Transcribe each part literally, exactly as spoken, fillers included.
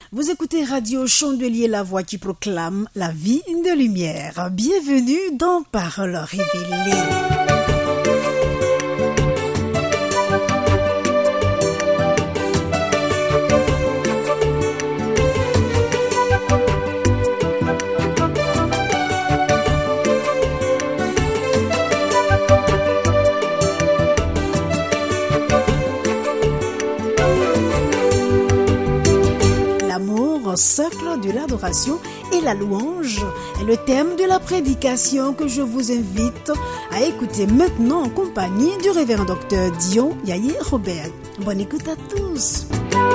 Vous écoutez Radio Chandelier, la voix qui proclame la vie de lumière. Bienvenue dans Paroles révélées. Cercle de l'adoration et la louange est le thème de la prédication que je vous invite à écouter maintenant en compagnie du révérend docteur Dion Yaye Robert. Bonne écoute à tous.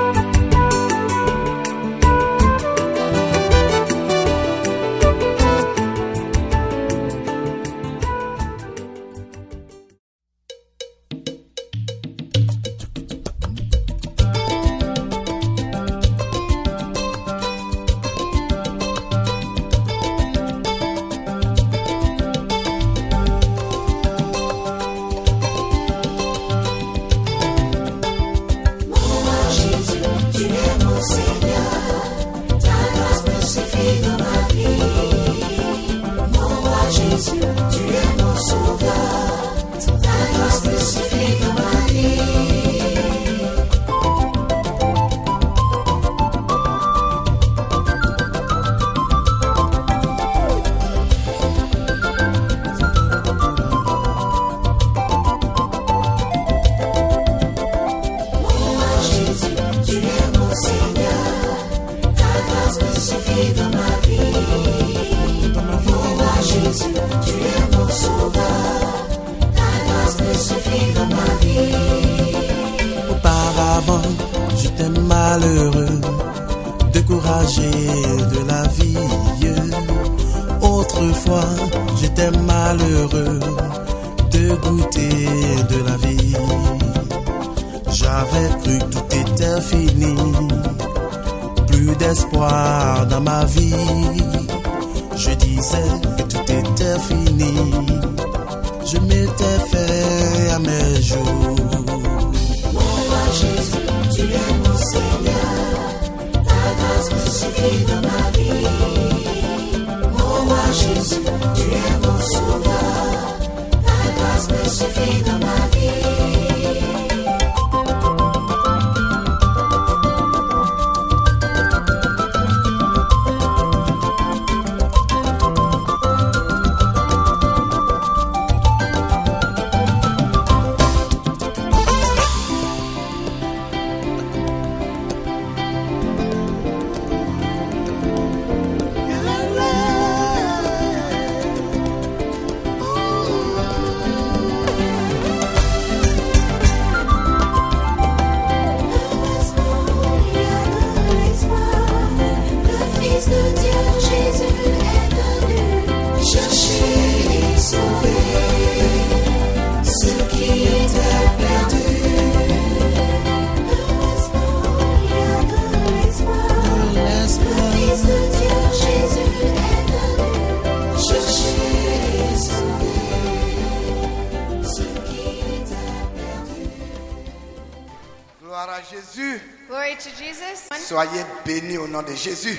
Soyez bénis au nom de Jésus.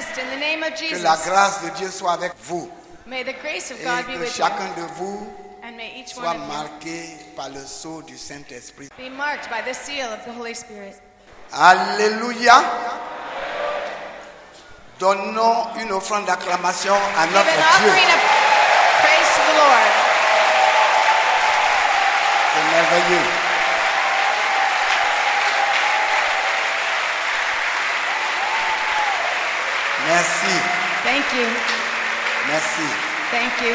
Que la grâce de Dieu soit avec vous. May the grace of Et God be que with chacun you. de vous And may each soit one of marqué par le sceau du Saint-Esprit. you be marked by the seal of the Holy Spirit. Alléluia. Donnons une offrande d'acclamation à Give notre an Dieu. offering of praise to the Lord. C'est merveilleux. Merci. Thank you. Merci. Thank you.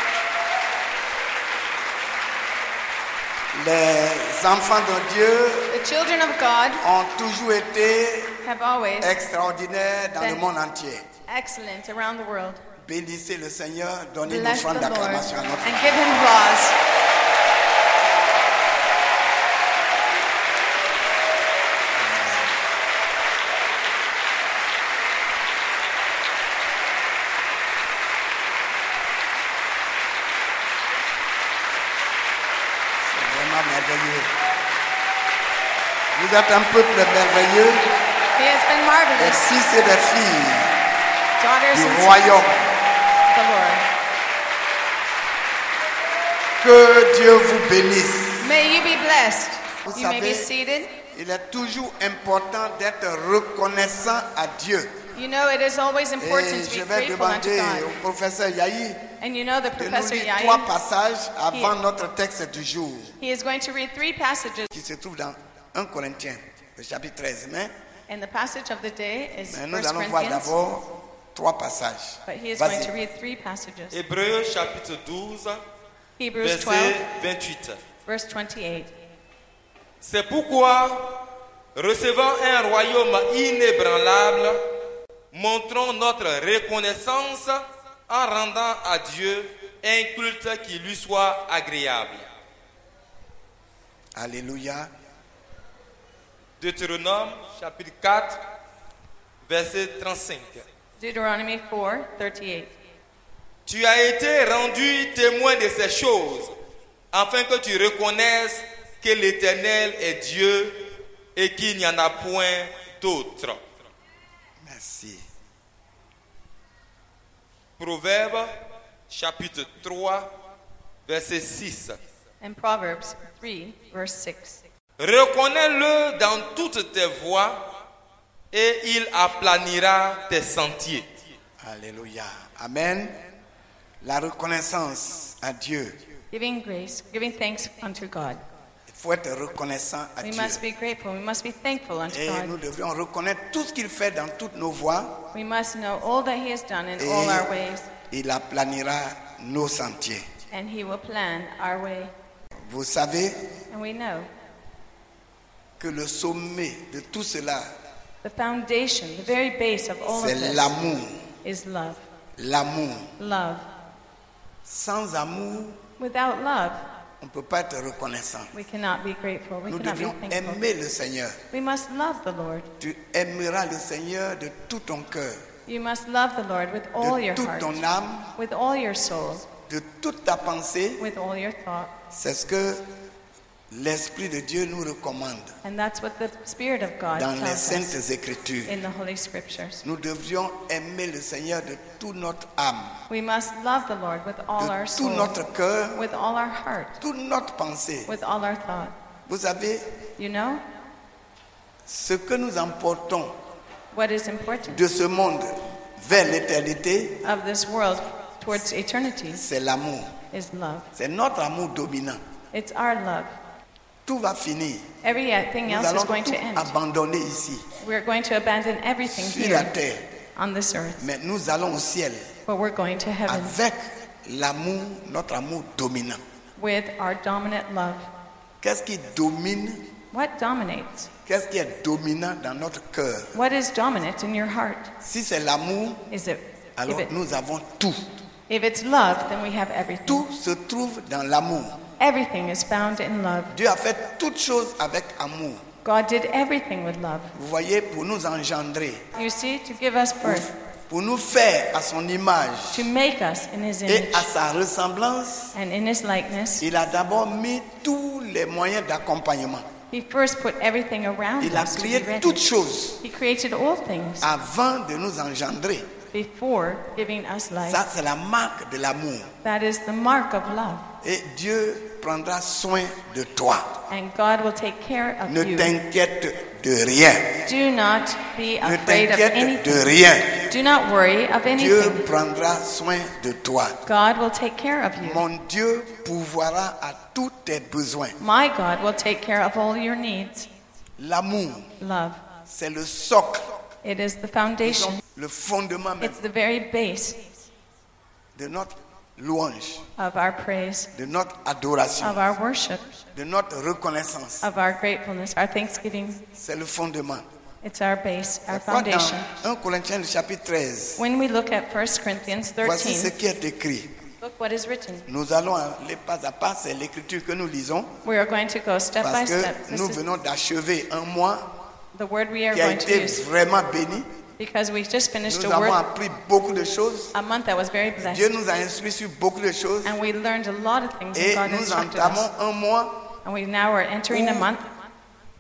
Les enfants de Dieu The children of God ont toujours été have always extraordinaires dans le been monde entier. excellent around the world. Bénissez le Seigneur, donnez une Bless the offrande Lord d'acclamation à notre and give him applause. Merveilleux. Vous êtes un peuple merveilleux. He has been des marvelous. fils et des filles Daughters du and sons royaume. of the Lord. Que Dieu vous bénisse. May you be blessed. Vous You may be savez, seated. il est toujours important d'être reconnaissant à Dieu. You know it is always Et important to be je vais grateful unto demander God. au professeur Yahi And you know the de nous Professor lire Yair, trois passages avant He- notre texte du jour, he is going to read three passages. qui se trouve dans un Corinthiens, le chapitre treize. Mais, And the passage of the day is mais nous First allons voir Corinthians, d'abord trois passages. but he is going Vas-y. to read three passages. Hébreux chapitre douze, Hebrews verset twelve, vingt-huit. verse twenty-eight. C'est pourquoi, recevant un royaume inébranlable, montrons notre reconnaissance en rendant à Dieu un culte qui lui soit agréable. Alléluia. Deutéronome chapitre quatre, verset trente-cinq. Deuteronomy four, thirty-eight. Tu as été rendu témoin de ces choses, afin que tu reconnaisses que l'Éternel est Dieu et qu'il n'y en a point d'autre. Merci. Proverbe chapitre trois, verset six. And Proverbs three, verse six. Reconnais-le dans toutes tes voies et il aplanira tes sentiers. Alléluia. Amen. La reconnaissance à Dieu. Giving grace, giving thanks unto God. Il faut être reconnaissant à We Dieu. must be grateful. We must be thankful unto Et nous God. devrions reconnaître tout ce qu'il fait dans toutes nos voies. We must know all that He has done in Et all our ways, il aplanira nos sentiers. and He will plan our way. Vous savez And we know que le sommet de tout cela, the foundation, the very base of all of c'est this l'amour. is love. L'amour. Love. Sans amour, Without love, on ne peut pas être reconnaissant. we cannot be grateful. We Nous cannot devrions be thankful. aimer le Seigneur. We must love the Lord. Tu aimeras le Seigneur de tout ton cœur, You must love the Lord with all de your toute heart, ton âme, with all your soul, de toute ta pensée. with all your thought. C'est ce que l'Esprit de Dieu nous recommande And that's what the Spirit of God dans les tells us Saintes Écritures. in the Holy Scriptures. Nous devrions aimer le Seigneur de toute notre âme, We must love the Lord with all our de tout soul, notre cœur, with all our heart, toute notre pensée. with all our thought. Vous savez, You know ce que nous emportons what is important de ce monde vers l'éternité, of this world towards eternity c'est l'amour. is love. C'est notre amour dominant. It's our love. Tout va finir. Everything Nous else is allons going tout to end. abandonner ici, We're going to abandon everything sur la here terre. on this earth, Mais nous allons au ciel but we're going to heaven avec l'amour, notre amour dominant. with our dominant love. Qu'est-ce qui domine? What dominates? Qu'est-ce qui est dominant dans notre cœur? What is dominant in your heart? Si c'est l'amour, Is it alors if, it nous avons tout. if it's love, then we have everything. Tout se trouve dans l'amour. Everything is found in love. Dieu a fait toutes choses avec amour. God did everything with love. Vous voyez, pour nous engendrer, You see, to give us pour, birth, pour nous faire à son image to make us in His et image à sa ressemblance, and in His likeness, il a d'abord mis tous les moyens d'accompagnement. He first put everything around Il a us to be créé ready. toutes choses He created all things avant de nous engendrer. before giving us life. Ça, c'est la marque de l'amour. That is the mark of love. Et Dieu prendra soin de toi. And God will take care of Ne you. t'inquiète de rien. Do not be Ne afraid of t'inquiète de anything. rien. Do not worry of Dieu anything. prendra soin de toi. God will take care of you. Mon Dieu pourvoira à tous tes besoins. My God will take care of all your needs. L'amour, Love. c'est le socle, It is the foundation. le fondement même It's the very base de notre louange, of our praise, de notre adoration, of our worship, de notre reconnaissance. of our gratefulness, our thanksgiving. C'est le fondement. It's our base, our C'est pourquoi foundation. dans un Corinthiens le chapitre treize, When we look at First Corinthians voici ce thirteen, qui est écrit. look what is written. Nous allons aller pas à pas, c'est l'écriture que nous lisons, We are going to go step by parce que step. This nous is venons d'achever un mois the word we are qui a going to été use vraiment béni. because we just finished Nous a avons word, appris beaucoup de choses. a month that was very Dieu blessed. nous a instruits sur beaucoup de choses. And we learned a lot of things Et and God nous instructed entamons us. un mois And we now are entering a où month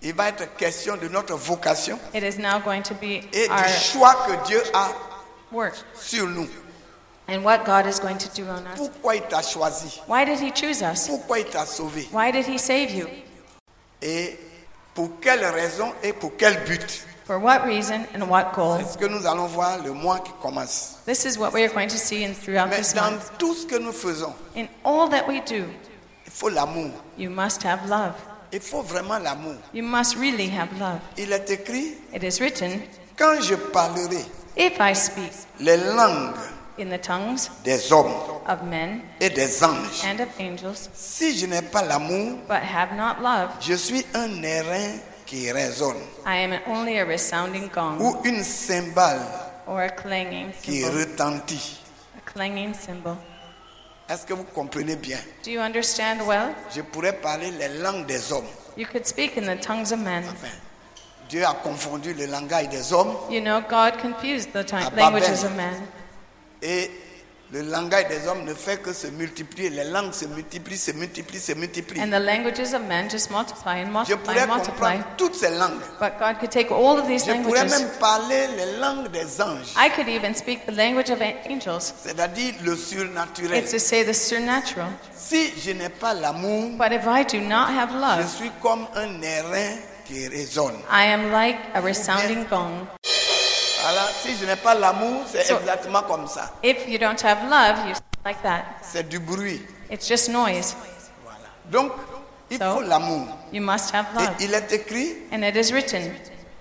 il va être question de notre vocation It is now going to be et our du choix que Dieu a work sur nous. and what God is going to do on us. Pourquoi il t'a choisi? Why did He choose us? Pourquoi il t'a sauvé? Why did He save you? Et pour quelle raison et pour quel but? For what reason and what goal? C'est ce que nous allons voir le mois qui commence. This is what we are going to see in throughout Mais this dans month. tout ce que nous faisons, In all that we do, il faut l'amour. you must have love. Il faut vraiment l'amour. You must really have love. Il est écrit, It is written, quand je parlerai if I speak les langues in the tongues des hommes of men et des anges, and of angels, si je n'ai pas l'amour, but have not love, je suis un airain qui résonne I am only a resounding gong ou une cymbale or a clanging qui cymbal. retentit. A clanging cymbal. Est-ce que vous comprenez bien? Do you understand well? Je pourrais parler les langues des hommes. You could speak in the tongues of men. Enfin, Dieu a confondu le langage des hommes You know, God confused the À ti- languages Babel. of men. et le langage des hommes ne fait que se multiplier. Les langues se multiplient, se multiplient, se multiplient. And the languages of men just multiply and Je multiply pourrais and multiply. comprendre toutes ces langues. But God could take all of these Je pourrais languages. même parler les langues des anges, I could even speak the language of angels. c'est-à-dire le surnaturel. It's to say the supernatural. Si je n'ai pas l'amour, But if I do not have je love, suis comme un airain qui résonne. I am like a resounding gong. Voilà, si je n'ai pas l'amour, c'est So- exactement comme ça. If you don't have love, you sound like that. C'est du bruit. It's just noise. Voilà. Donc, il So- faut l'amour. You must have Et love. il est écrit, And it is written,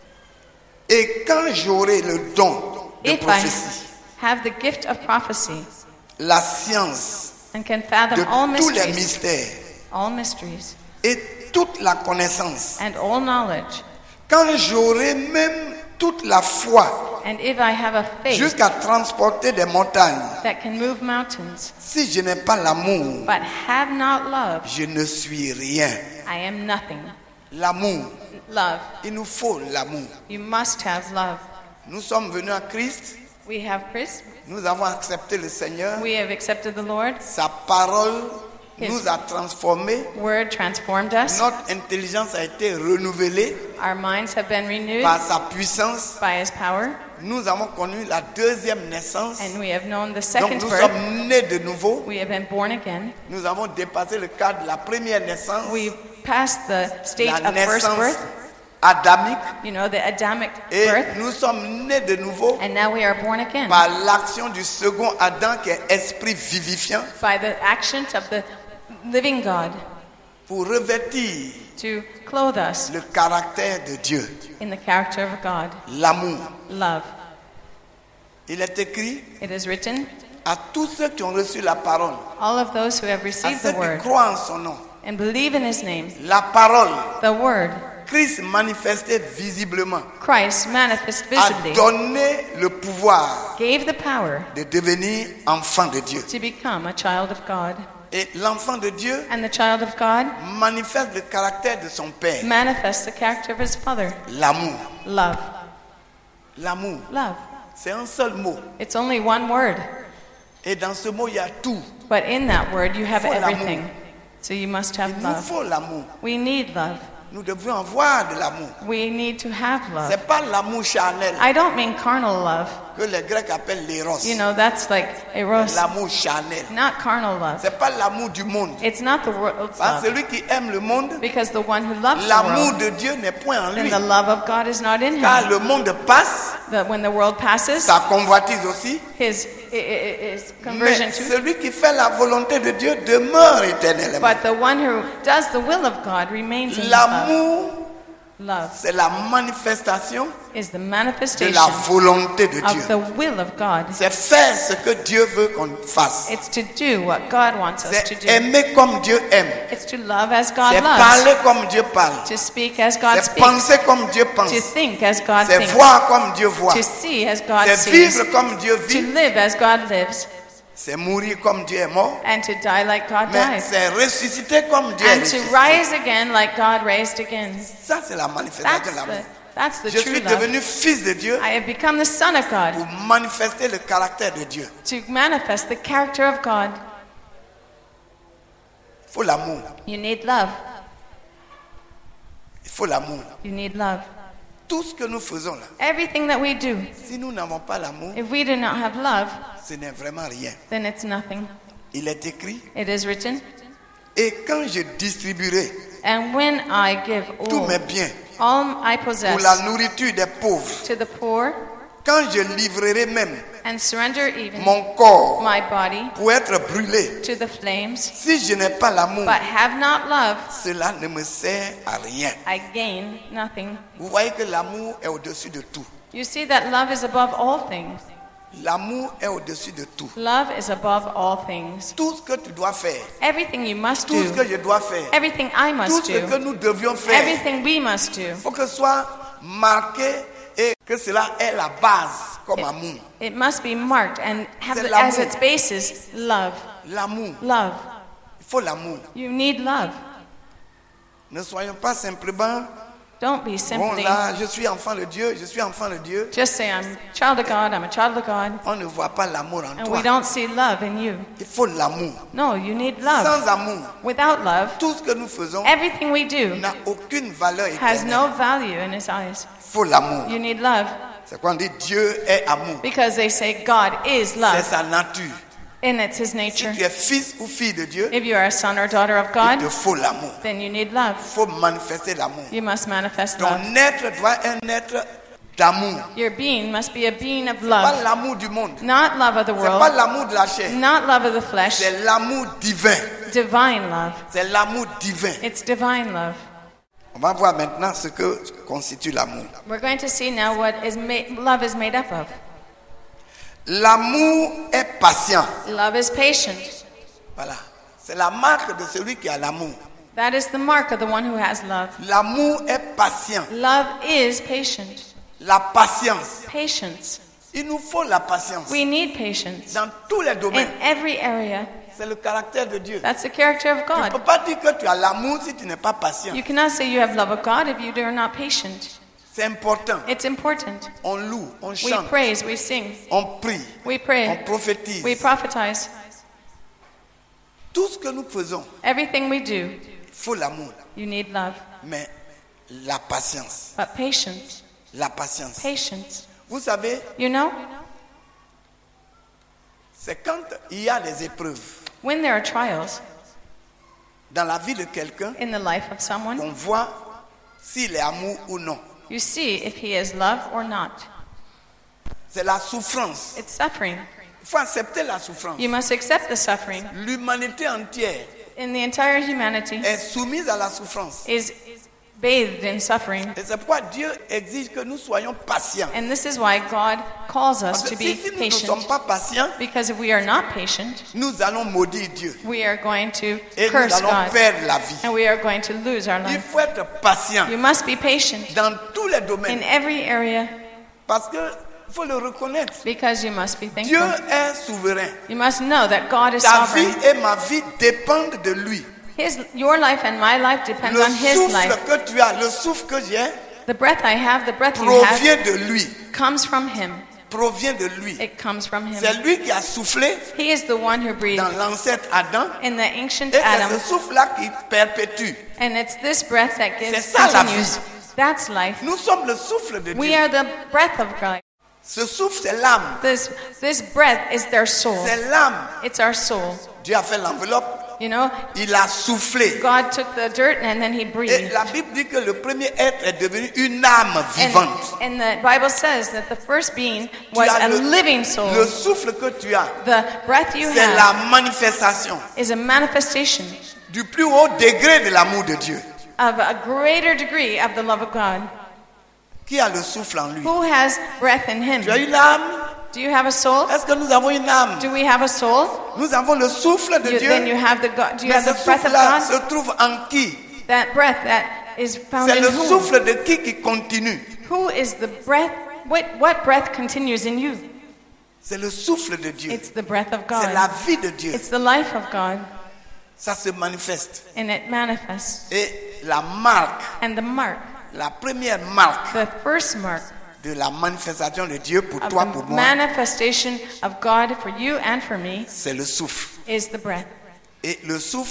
et quand j'aurai le don de if I prophétie, have the gift of prophecy la science and can de fathom all tous les mysteries, mystères all mysteries, et toute la connaissance, and all knowledge, quand j'aurai même toute la foi and if I have a faith jusqu'à transporter des montagnes, that can move mountains, si je n'ai pas l'amour, but have not love, je ne suis rien. I am nothing. L'amour, Love. il nous faut l'amour. You must have love. Nous sommes venus à Christ, We have Christ. nous avons accepté le Seigneur, We have accepted the Lord. sa parole His nous a transformés, word transformed us. notre intelligence a été renouvelée Our minds have been renewed par sa puissance. by His power, Nous avons connu la deuxième naissance, and we have known the donc second nous birth. sommes nés de nouveau. We have been born again. Nous avons dépassé le cadre de la première naissance, We passed the stage la of first naissance birth, adamique, you know, the Adamic et birth, nous sommes nés de nouveau and now we are born again par l'action du second Adam qui est esprit vivifiant by the actions of the living God pour revêtir to clothe us le caractère de Dieu, in the character of God, l'amour. love. Il est écrit It is written, à tous ceux qui ont reçu la parole, all of those who have à received ceux the qui word croient en son nom, and believe in His name, la parole, the word, Christ manifesté visiblement, Christ manifest a visibly, donné le pouvoir gave the power de devenir enfant de Dieu. to become a child of God. Et l'enfant de Dieu And the child of God manifeste le caractère de son Père. manifests the character of His Father. L'amour. Love. L'amour. Love. C'est un seul mot. It's only one word, Et dans ce mot, il y a tout. but in that word you have Il faut l'amour. everything. So you must Il have nous love. faut l'amour. We need love. Nous devons avoir de l'amour. We need to have Ce love. n'est pas l'amour charnel I don't mean carnal love. que les Grecs appellent l'éros. You know, that's like eros, L'amour charnel. not carnal love. Ce n'est pas l'amour du monde. It's not the world's Parce que love. celui qui aime le monde, Because the one who loves the l'amour world, de Dieu n'est point en then lui. the love of God is not in Car him. le monde passe, That when the world passes, sa convoitise aussi. his, i- i- his Mais conversion to. celui qui fait la volonté de Dieu demeure éternellement. But the one who does the will of God remains in his love. L'amour, Love c'est la manifestation is the de manifestation la volonté de of Dieu. the will of God. C'est faire ce que Dieu veut qu'on fasse. It's to do what God wants us to C'est do. aimer comme Dieu aime. It's to love as God C'est loves. parler comme Dieu parle. To speak as God C'est speaks. penser comme Dieu pense. To think as God C'est thinks. voir comme Dieu voit. To see as God C'est sees. vivre comme Dieu To vit. live as God lives. C'est mourir comme Dieu est mort. And to die like God Mais died. c'est ressusciter comme Dieu est And to ressuscité. rise again like God raised again. Ça, c'est la manifestation That's de l'amour. the, that's the Je true suis love. devenu fils de Dieu I have become the Son of God pour manifester le caractère de Dieu. to manifest the character of God. Il faut l'amour. You need love. Il faut l'amour. You need love. Tout ce que nous faisons là, Everything that we do, si nous n'avons pas l'amour, if we do not have love, ce n'est vraiment rien. then it's nothing. Il est écrit, It is written, et quand je distribuerai and when I give tous all, mes biens all I pour possess la nourriture des pauvres, to the poor, quand je livrerai même and surrender even mon corps my body pour être brûlé, to the flames, si je n'ai pas l'amour, but have not love, cela ne me sert à rien. I gain nothing. Vous voyez que l'amour est au-dessus de tout. You see that love is above all things. L'amour est au-dessus de tout. Love is above all things. Tout ce que tu dois faire, Everything you must tout ce do, que je dois faire, everything I tout must ce que do, nous devions faire, everything we must do, il faut que ce soit marqué et que cela est la base comme amour. it must be marked and have C'est the, as l'amour. its basis love. L'amour, Love. il faut l'amour. You need love. Ne soyons pas simplement, Don't be bon simply là, je suis enfant de Dieu, je suis enfant de Dieu. just say, I'm a child of God, I'm a child of God, On ne voit pas l'amour en and we toi. don't see love in you. Il faut l'amour. No, you need love. Sans amour, Without love, tout ce que nous faisons everything we do n'a aucune valeur has éternelle. no value in His eyes. Il faut l'amour. You need love C'est quand on dit Dieu est amour. because they say God is C'est love, sa nature. and it's His Si nature. tu es fils ou fille de Dieu, If you are a son or daughter of il God, te faut l'amour. then you need love. Il faut manifester l'amour. You must manifest love. Ton être doit être un être d'amour. Your being must be a being of Pas love, l'amour du monde. not love of the C'est pas world, l'amour de la chair. not love of the flesh, C'est l'amour divin. divine love. C'est l'amour divin. It's divine love. On va voir maintenant ce que constitue l'amour. We're going to see now what is made, love is made up of. L'amour est patient. Love is patient. Voilà. C'est la marque de celui qui a l'amour. That is the mark of the one who has love. L'amour est patient. Love is patient. La patience. Patience. Il nous faut la patience. We need patience Dans tous les in domaines. every area. C'est le caractère de Dieu. That's the character of Tu ne God. peux pas dire que tu as l'amour si tu n'es pas patient. You cannot say you have love of God if you are not patient. C'est important. It's important. On loue, on We chante, praise, we sing, on prie, we on pray, prophétise. we prophesize. Tout ce que nous faisons, Everything we do, il faut l'amour. you need love. Mais la patience, But patience, la patience. patience. Vous savez, You know, c'est quand il y a des épreuves when there are trials dans la vie de quelqu'un in the life of someone, qu'on voit s'il est amour ou non. you see if he is love or not. C'est la souffrance. It's suffering. Il faut accepter la souffrance. You must accept the suffering. L'humanité entière In the entire humanity est soumise à la souffrance. is bathed in suffering. Et c'est pourquoi Dieu exige que nous soyons patients. And this is why God calls us Parce to que be si, si nous ne sommes patient. pas patients, Because if we are not patient, nous allons maudire Dieu. we are going to Et nous curse allons God. perdre la vie. And we are going to lose our Il life. faut être patient You must be patient dans tous les in domaines. every area Parce que il faut le reconnaître. because you must be Dieu thankful. est souverain. You must know that God is Ta vie sovereign. et ma vie dépendent de lui. His, your life and my life depends Le on His souffle life. que tu as, le souffle que j'ai, The breath I have, the breath you have, provient de lui. comes from Him. Provient de lui. It comes from Him. C'est lui qui a soufflé He is the one who breathed dans l'ancêtre Adam. in the ancient Et c'est Adam. ce souffle-là qui perpétue. And it's this breath that gives C'est ça, la continues. vie. That's life. Nous sommes le souffle de We Dieu. are the breath of God. Ce souffle, c'est l'âme. This this breath is their soul. C'est l'âme. It's our soul. Dieu a fait l'enveloppe. You know, Il a soufflé. God took the dirt and then He Et breathed. la Bible dit que le premier être est devenu une âme And, vivante. and the Bible says that the first being Tu was as a le, living soul. le souffle que tu as, The breath you c'est la have manifestation is a manifestation du plus haut degré de l'amour de Dieu. of a greater degree of the love of God. Qui a le souffle en lui? Who has breath in Him? Tu as une âme? Do you have a soul? Est-ce que nous avons une âme? Do we have a soul? Nous avons le souffle de You, Dieu. then you have the God. Do you Mais have ce the breath of souffle-là God? se trouve en qui? That breath that is found C'est in le whom? souffle de qui qui continue? Who is the breath? What what breath continues in you? C'est le souffle de Dieu. It's the breath of C'est la God. vie de Dieu. It's the life of God, Ça se manifeste. and it manifests. Et la marque, And the mark, la première marque the first mark de la manifestation de Dieu pour of toi, the pour moi, manifestation of God for you and for me c'est le souffle. is the breath. Et le souffle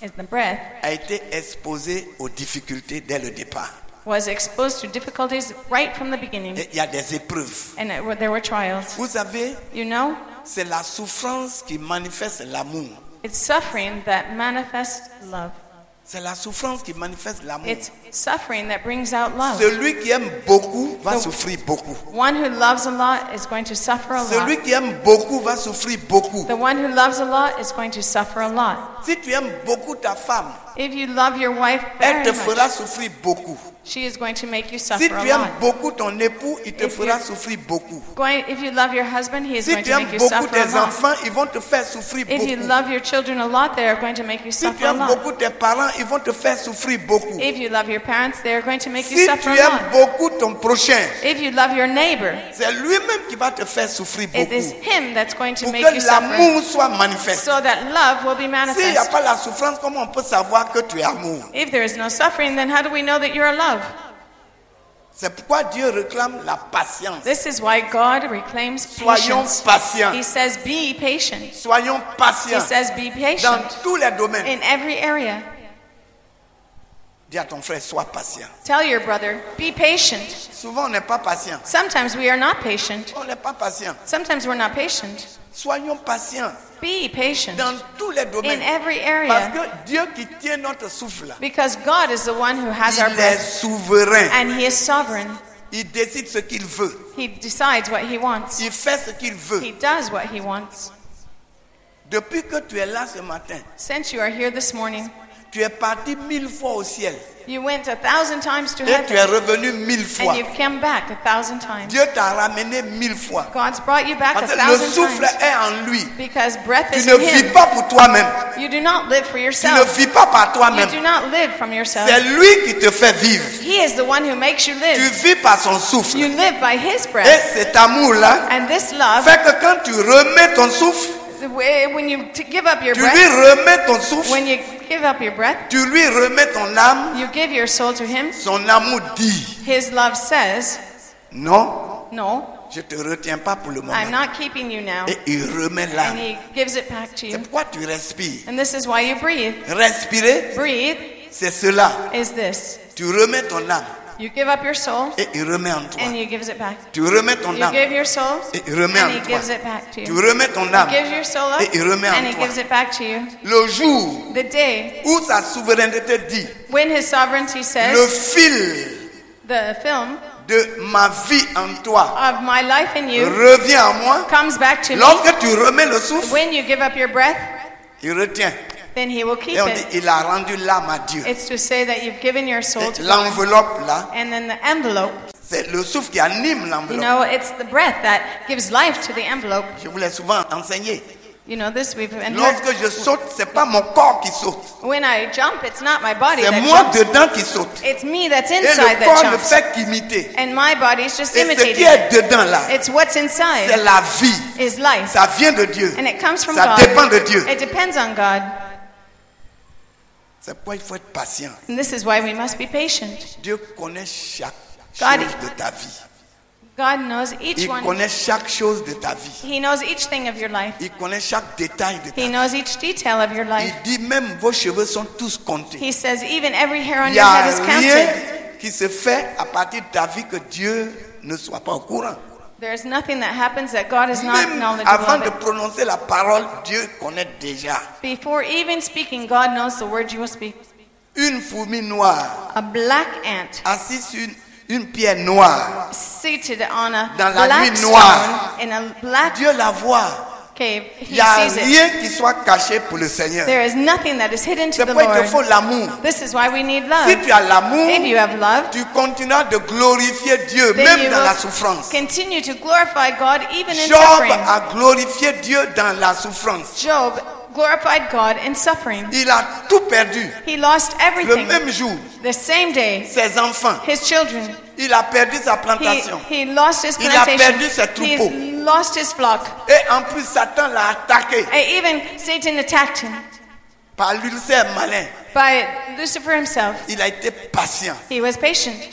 the breath, a été exposé aux difficultés dès le départ. was exposed to difficulties right from the beginning. Et il y a des épreuves. And it, there were trials. Vous savez, You know, c'est la souffrance qui manifeste l'amour. it's suffering that manifests love. C'est la souffrance qui manifeste l'amour. It's suffering that brings out love. Celui qui aime beaucoup va The- souffrir beaucoup. One who loves a lot is going to suffer a Celui lot. qui aime beaucoup va souffrir beaucoup. The one who loves a lot is going to suffer a lot. Si tu aimes beaucoup ta femme, If you love your wife elle very te fera much, souffrir beaucoup. she is going to make you Si suffer tu a aimes lot. beaucoup ton époux, il te If fera you- souffrir beaucoup. Going, if you love your husband, he is Si going tu to aimes make you beaucoup suffer a tes lot. enfants, ils vont te faire souffrir If you beaucoup. love your children a lot, they are going to make you Si tu suffer a aimes lot. beaucoup tes parents, ils vont te faire souffrir beaucoup. If you love your parents, they are going to make you Si suffer tu a aimes lot. beaucoup ton prochain, If you love your neighbor, c'est lui-même qui va te faire souffrir it is beaucoup. him that's going to Pour make you que suffer, l'amour soit manifeste. so that love will be S'il n'y a manifest. pas la souffrance, comment on peut savoir que tu es amour? If there is no suffering, then how do we know that you're love? C'est pourquoi Dieu réclame la patience. This is why God reclaims Soyons patience. patients. He says, be patient. Soyons He patients says, be dans patient tous les domaines. in every area. Dis à ton frère, sois patient. Tell your brother, be patient. Souvent, on n'est pas patient. Sometimes we are not patient. On n'est pas patient. Sometimes we're not patient. Soyons patients Be patient dans tous les in domaines. every Parce area. que Dieu qui tient notre souffle, Because God is the one who has our il est breath, souverain. and He is sovereign. Il décide ce qu'il veut. He decides what He wants. Il fait ce qu'il veut. He does what He wants. Depuis que tu es là ce matin, Since you are here this morning, tu es parti mille fois au ciel. you went a thousand times to Et tu es heaven, revenu mille fois. and you've come back a thousand times. Dieu t'a ramené mille fois. God's brought you back a Parce que le thousand souffle times. est en lui. Because breath Tu is ne in vis Him. pas pour toi-même. You do not live for Tu ne yourself. vis pas par You toi-même. do not live from yourself. C'est lui qui te fait vivre. He is the one who makes you Tu live. vis par son souffle. You live by His Et breath. cet amour-là And this love, fait que quand tu remets ton souffle, when you t- give up your tu lui breath, remets ton souffle, when you give up your breath, tu lui remets ton âme, you give your soul to Him. son amour dit, His love says, non, no, je te retiens pas pour le I'm moment. not keeping you now. Et il remet And l'âme. He gives it back to C'est you. pourquoi tu respires. And this is why you breathe. Respirer, Breathe c'est cela. is this. Tu remets ton âme You give up your soul, et il remet en toi. and He gives it back. Tu remets ton You âme give your soul, et il remet and en He toi. gives it back to Tu you. remets ton You âme give your soul up, et il remet and en He toi. gives it back to you. Le jour The day où sa souveraineté dit, when His sovereignty le says, fil the film de ma vie en toi of my life in you revient à moi. comes back to me. Lorsque tu remets le souffle, When you give up your breath, il retient. then He will keep Et on dit, it. il a rendu l'âme à Dieu. It's to say that you've given your soul Et to God. l'enveloppe là, And then the envelope, c'est le souffle qui anime you l'enveloppe. know, it's the breath that gives life to the envelope. Je vous l'ai souvent enseigné. You know this, we've heard. Lorsque je saute, c'est pas mon corps qui saute. When I jump, it's not my body C'est that moi jumps. dedans qui saute. It's me that's Et inside le that corps ne jumps. fait qu'imiter. And my body is just Et ce qui imitating. est dedans là, It's what's c'est inside la vie. is life. Ça vient de Dieu. And it comes from Ça God. dépend de Dieu. It depends on God. C'est pourquoi il faut être patient. And this is why we must be patient. Dieu connaît chaque God- chose de ta vie. God knows each Il one. connaît chaque chose de ta vie. He knows each thing of your life. Il connaît chaque détail de ta He vie. knows each detail of your life. Il dit même vos cheveux sont tous comptés. He says even every hair on Il n'y your a head is rien counted. qui se fait à partir de ta vie que Dieu ne soit pas au courant. There's nothing that happens that God is not Même knowledgeable avant of de it. prononcer la parole, Dieu connaît déjà. Before even speaking, God knows the word you will speak. Une fourmi noire A black ant assise sur une, une pierre noire, seated on a Dans la black nuit stone noire. in a black Dieu la voit. cave. Il He n'y a sees it. rien qui soit caché pour le Seigneur. There is nothing that is hidden to C'est the pourquoi il te faut Lord. l'amour. This is why we need Si love. tu as l'amour, If you have love, tu continueras de glorifier Dieu, then même you dans la will souffrance. continue to glorify God even in Job suffering. a glorifié Dieu dans la souffrance. Job glorified God in suffering. Il a tout perdu. He lost Le everything. même jour, The same day, ses enfants, his children, il a perdu sa he, plantation. he lost his Il a perdu plantation. ses troupeaux. He lost his flock. Et en plus, Satan l'a attaqué And even Satan attacked him par l'ulcère malin. by Lucifer himself. Il a été patient. He was patient.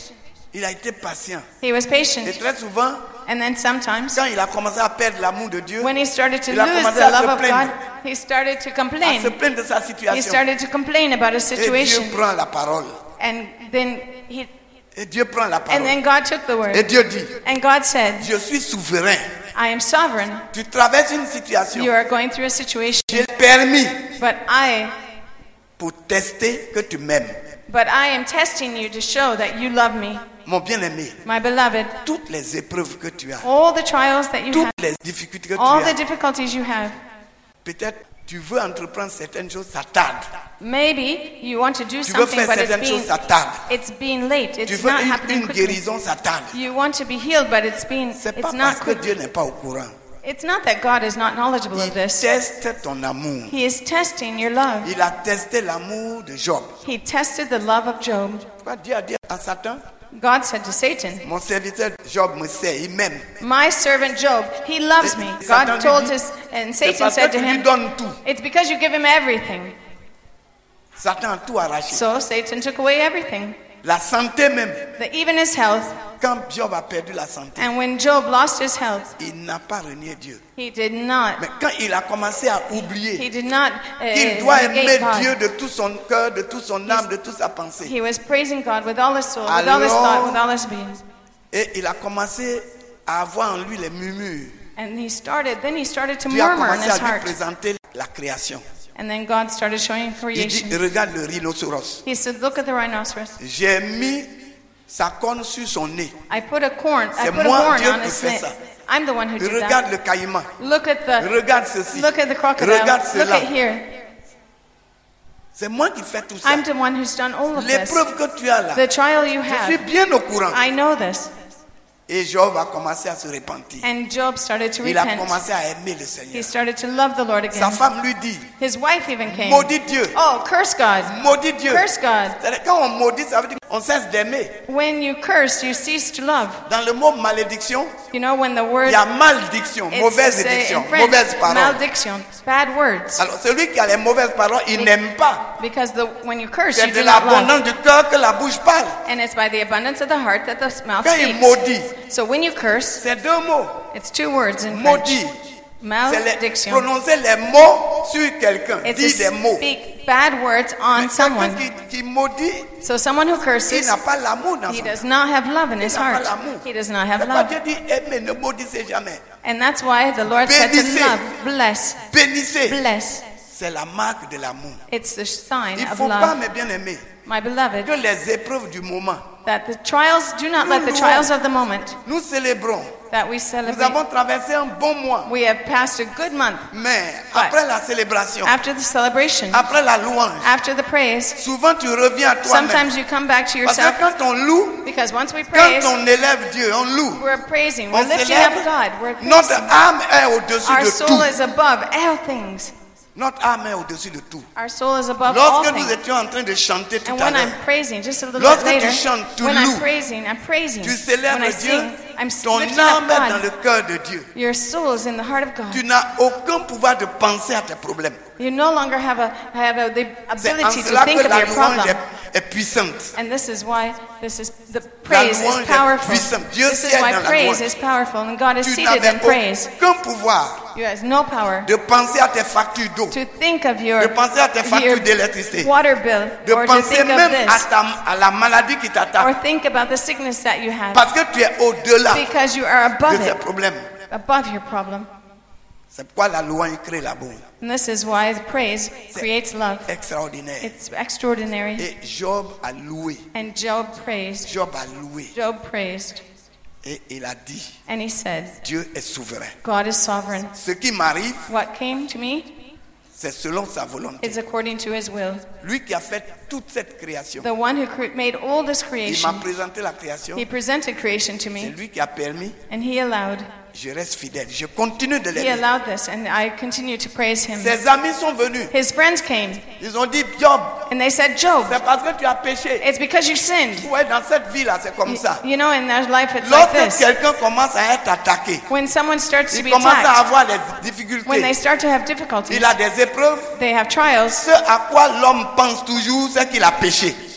Il a été patient. He was patient. Et très souvent, and then sometimes, quand il a commencé à perdre l'amour de Dieu, when he started to il a lose commencé the à love se of plaindre. God, he started to à complain. se plaindre de sa He situation. started to complain about his Et Dieu situation. prend la parole. And then he, Et Dieu prend la and parole. then God took the word. Et Dieu dit, And God said, je suis souverain. I am sovereign. Tu traverses une situation. You are going through a situation, J'ai permis but I, pour tester que tu m'aimes. but I am testing you to show that you love me. Mon bien-aimé, My beloved, toutes les épreuves que tu as, all the trials that you toutes have, les difficultés que tu all the as, difficulties you have, peut-être tu veux entreprendre certaines choses, ça tarde. maybe you want to do Tu veux something, faire but it's certaines choses, being, ça tarde. it's being late. Tu It's veux not une, happening une quickly. guérison, ça tarde. You want to be healed, but it's being, C'est pas it's not parce que quick. Dieu n'est pas au courant. It's not that God is not knowledgeable of Il this. teste ton amour. He is testing your love. Il a testé l'amour de Job. He tested the love of Job. Pourquoi Dieu a dit à Satan, God said to Satan, mon serviteur Job me sait, il m'aime. my servant Job, he loves me. Et Satan God lui told dit, us, and c'est Satan parce said que to tu lui him, donnes tout. it's because you give him everything. Satan a tout arraché. So Satan took away everything, La santé même. the, even his health. Quand Job a perdu la santé, And when Job lost his health, il n'a pas renié Dieu. he did not, Mais quand il a commencé à he oublier did not uh, qu'il doit aimer negate God. Dieu de tout son cœur, de toute son âme, de toute sa pensée, He was praising God with all his soul, with all his Alors- thought, with all his being. et il a commencé à avoir en lui les murmures, And he started, then he started to Dieu a murmur in commencé his à lui heart. présenter la création. And then God started showing Il dit, creation. regarde le rhinocéros. He said, look at the rhinoceros. J'ai mis sa corne sur son nez. I put a corn, I C'est put a moi, horn Dieu, on qui his fais neck. ça. I'm the one who did Regarde that. le caïman. Look at the, Regarde ceci. look at the crocodile. Regarde Look cela. at here. C'est moi qui fais tout ça. I'm the one who's done all of this. L'épreuve que tu as là, The trial you je suis have, bien au courant. I know this. Et Job a commencé à se repentir. And Job started to Il a repent. commencé à aimer le He Seigneur. started to love the Lord Sa again. femme lui dit, His wife even came. maudit Dieu, Oh, curse God. maudit Dieu. Curse God. C'est-à-dire, quand on maudit, ça veut dire qu'on cesse d'aimer. When you curse, you cease to love. Dans le mot malédiction, You know, when the word, il y a malédiction, it's mauvaise uh, diction, in French, mauvaise parole. malediction, bad words. Alors celui qui a les mauvaises paroles, il n'aime pas. Because the, when you curse, C'est you de do not love. l'abondance du cœur que la bouche parle. And it's by the abundance of the heart that the mouth Quand il speaks. maudit, So when you curse, c'est deux mots. it's two words in French. Maudit, c'est les- Malediction. prononcer les mots sur quelqu'un, It's dire des to mots. speak bad words on Mais someone. quelqu'un qui, qui maudit, So someone who il curses, n'a pas l'amour dans he son does cœur. not have love in his Il n'a pas heart. l'amour. He does not C'est have pourquoi love. Dieu dit, aimez, ne maudissez jamais. And that's why the Lord said to Bénissez. love, bless, Bénissez. bless. C'est la marque de l'amour. It's the sign Il ne of faut pas, love. mes bien-aimés, My beloved, que les épreuves du moment, that the trials, do not let the Nous trials of the moment nous célébrons. that we Nous celebrate. avons traversé un bon mois. We have passed a good month. Mais But après la célébration, after the celebration, après la louange, after the praise, souvent tu reviens à toi-même. sometimes you come back to Parce yourself que quand on loue, because once we quand praise, on élève Dieu, on loue. we're praising, On we're lifting s'élève. up God, we're Notre praising. âme est au-dessus Our de soul tout. is above all things. Notre âme est au-dessus de tout. Our soul is above all Lorsque nous things. étions en train de chanter tout And à when I'm l'heure, praising, just a little Lorsque bit tu later, chantes, tu when loues. I'm praising, I'm praising. tu célèbres When I Dieu, sing, I'm ton lifting up âme est dans God. le cœur de Dieu. Your soul is in the heart of God. Tu n'as aucun pouvoir de penser à tes problèmes. You no longer have a have a, the C'est en ability to cela think que of la your louange problem. est, est puissante. And this is why this is the La praise louange is est powerful. puissante. Dieu This is siège why dans la praise louange. is powerful, and God is Tu seated n'avais in praise. aucun pouvoir You have no power de penser à tes factures d'eau, to think of your, de penser à tes factures your d'électricité, water bill, de or to penser think of même à, this, ta, à la maladie qui or t'attaque. think about the sickness that you have, Parce que tu es au-delà because you are de above ces it, problèmes. above your problem. C'est pourquoi la louange crée l'amour. And this is why the praise creates love. Extraordinaire. It's extraordinary. Et Job a loué. And Job praised. Job a loué. Job praised. Et il a dit, And he said, Dieu est souverain. God is sovereign. Ce qui m'arrive, What came to me c'est selon sa volonté. is according to his will. Lui qui a fait toute cette création. The one who cre- made all this Il m'a creation, présenté la création. he presented creation to C'est me, lui qui a permis. and he allowed, Je reste fidèle. Je continue de he l'aimer. allowed this, and I continue to praise him. Ses amis sont venus. His friends came, Ils ont dit, Job, and they said, Job, c'est parce que tu as péché. it's because you sinned. Ouais, dans cette vie-là, c'est comme ça. You know, in their life it's like Lorsque this. quelqu'un commence à être attaqué, When someone starts to il be commence à attacked, avoir les when they difficultés. start to have difficulties, Il a des épreuves. they have trials. Ce à quoi l'homme pense toujours, c'est qu'il a péché.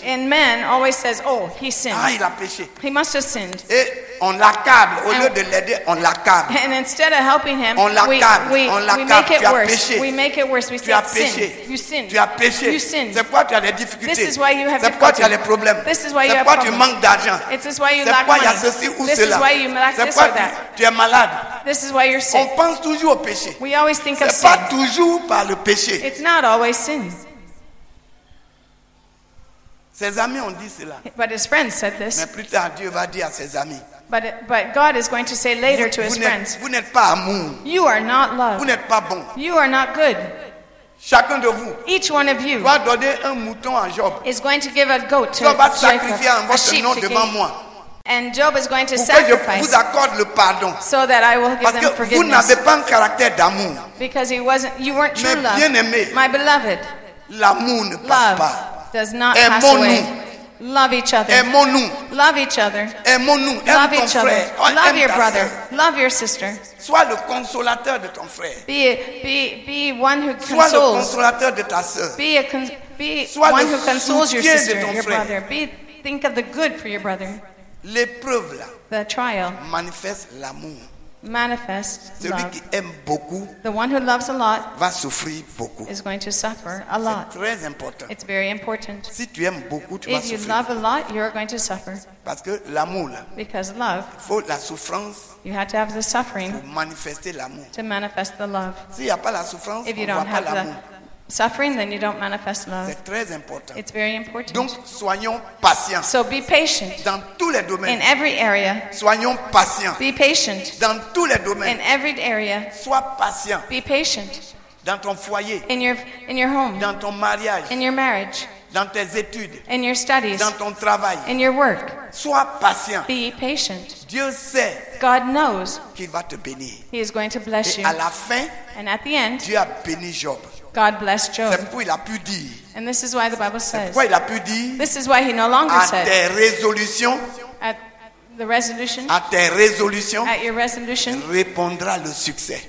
And man always says, oh, he sinned. Ah, il a péché. He must have sinned. Et on l'accable. Au And- lieu de l'aider, on l'accable. And instead of helping him, On we, l'accable, we, on we l'accable. make it Tu as worse. péché. We make it worse. We Tu say, as sin. péché. You sinned. Tu as péché. You sinned. C'est pourquoi tu as des difficultés. This is why you have C'est pourquoi tu as difficulty. des problèmes. This is why you C'est have pourquoi tu problems. manques d'argent. It is why you C'est lack pourquoi il y a money. ceci ou This cela. is why you lack C'est this pourquoi or tu, that. tu es malade. This is why you're On sick. pense toujours au péché. We always think of C'est sin. pas toujours par le péché. It's not always sin. Ses amis ont dit cela. But his friends said this. Mais plus tard, Dieu va dire à ses amis. But, but God is going to say later to his Vous n'êtes, friends, vous n'êtes pas amour. you are not Vous love. n'êtes pas bon. You are not good. Chacun de vous Each one of you doit donner un mouton à Job. is going to give a goat to Job va Jacob, sacrifier en a votre sheep nom to devant give. moi. And Job is going to Pour que je sacrifice vous accorde le pardon. so that I will give Parce them que vous forgiveness. n'avez pas un caractère d'amour. Because he wasn't, you weren't true Mais love. bien aimé, My beloved, l'amour ne passe love pas. does not pass Aimons-nous. away. Love each other. Aimons-nous. Love each other. Aimons-nous. Aime Love ton each other. frère. Oh, Love aime your ta brother. sœur. Love your sister. Sois le consolateur de ton frère. Be, be, be one who Sois le consoles. consolateur de ta sœur. Be, a con- be Sois one le who consoles your soutien de sister, ton your frère. brother. Be, think of the good for your brother. L'épreuve là The trial manifeste l'amour. manifests Celui love. qui aime beaucoup The one who loves a lot va souffrir beaucoup. is going to suffer a lot. C'est très important. It's very important. Si tu aimes beaucoup, tu vas If you souffrir. love a lot, you're going to suffer. Parce que l'amour là, Because love, il faut la souffrance you had to have the suffering pour manifester l'amour. to manifest the love. S'il n'y a pas la souffrance, If on you ne voit don't pas have l'amour. the suffering, then you don't manifest love. C'est très important. It's very important. Donc, soyons patients So be patient dans tous les in domaines. every area. Soyons patients Be patient dans tous les in domaines. every area. Sois patient Be patient dans ton foyer, in your in your home, dans ton mariage, in your marriage, dans tes études, in your studies, dans ton travail. in your work. Sois patient. Be patient. Dieu sait God knows qu'il va te bénir. He is going to bless Et you. à la fin, And at the end, Dieu a béni Job. God blessed C'est Job. pourquoi il a pu dire. And this is why the Bible says, Pourquoi il a pu dire this is why he no longer à said, tes résolutions, at the resolution, à tes résolutions, at your resolution, répondra le succès.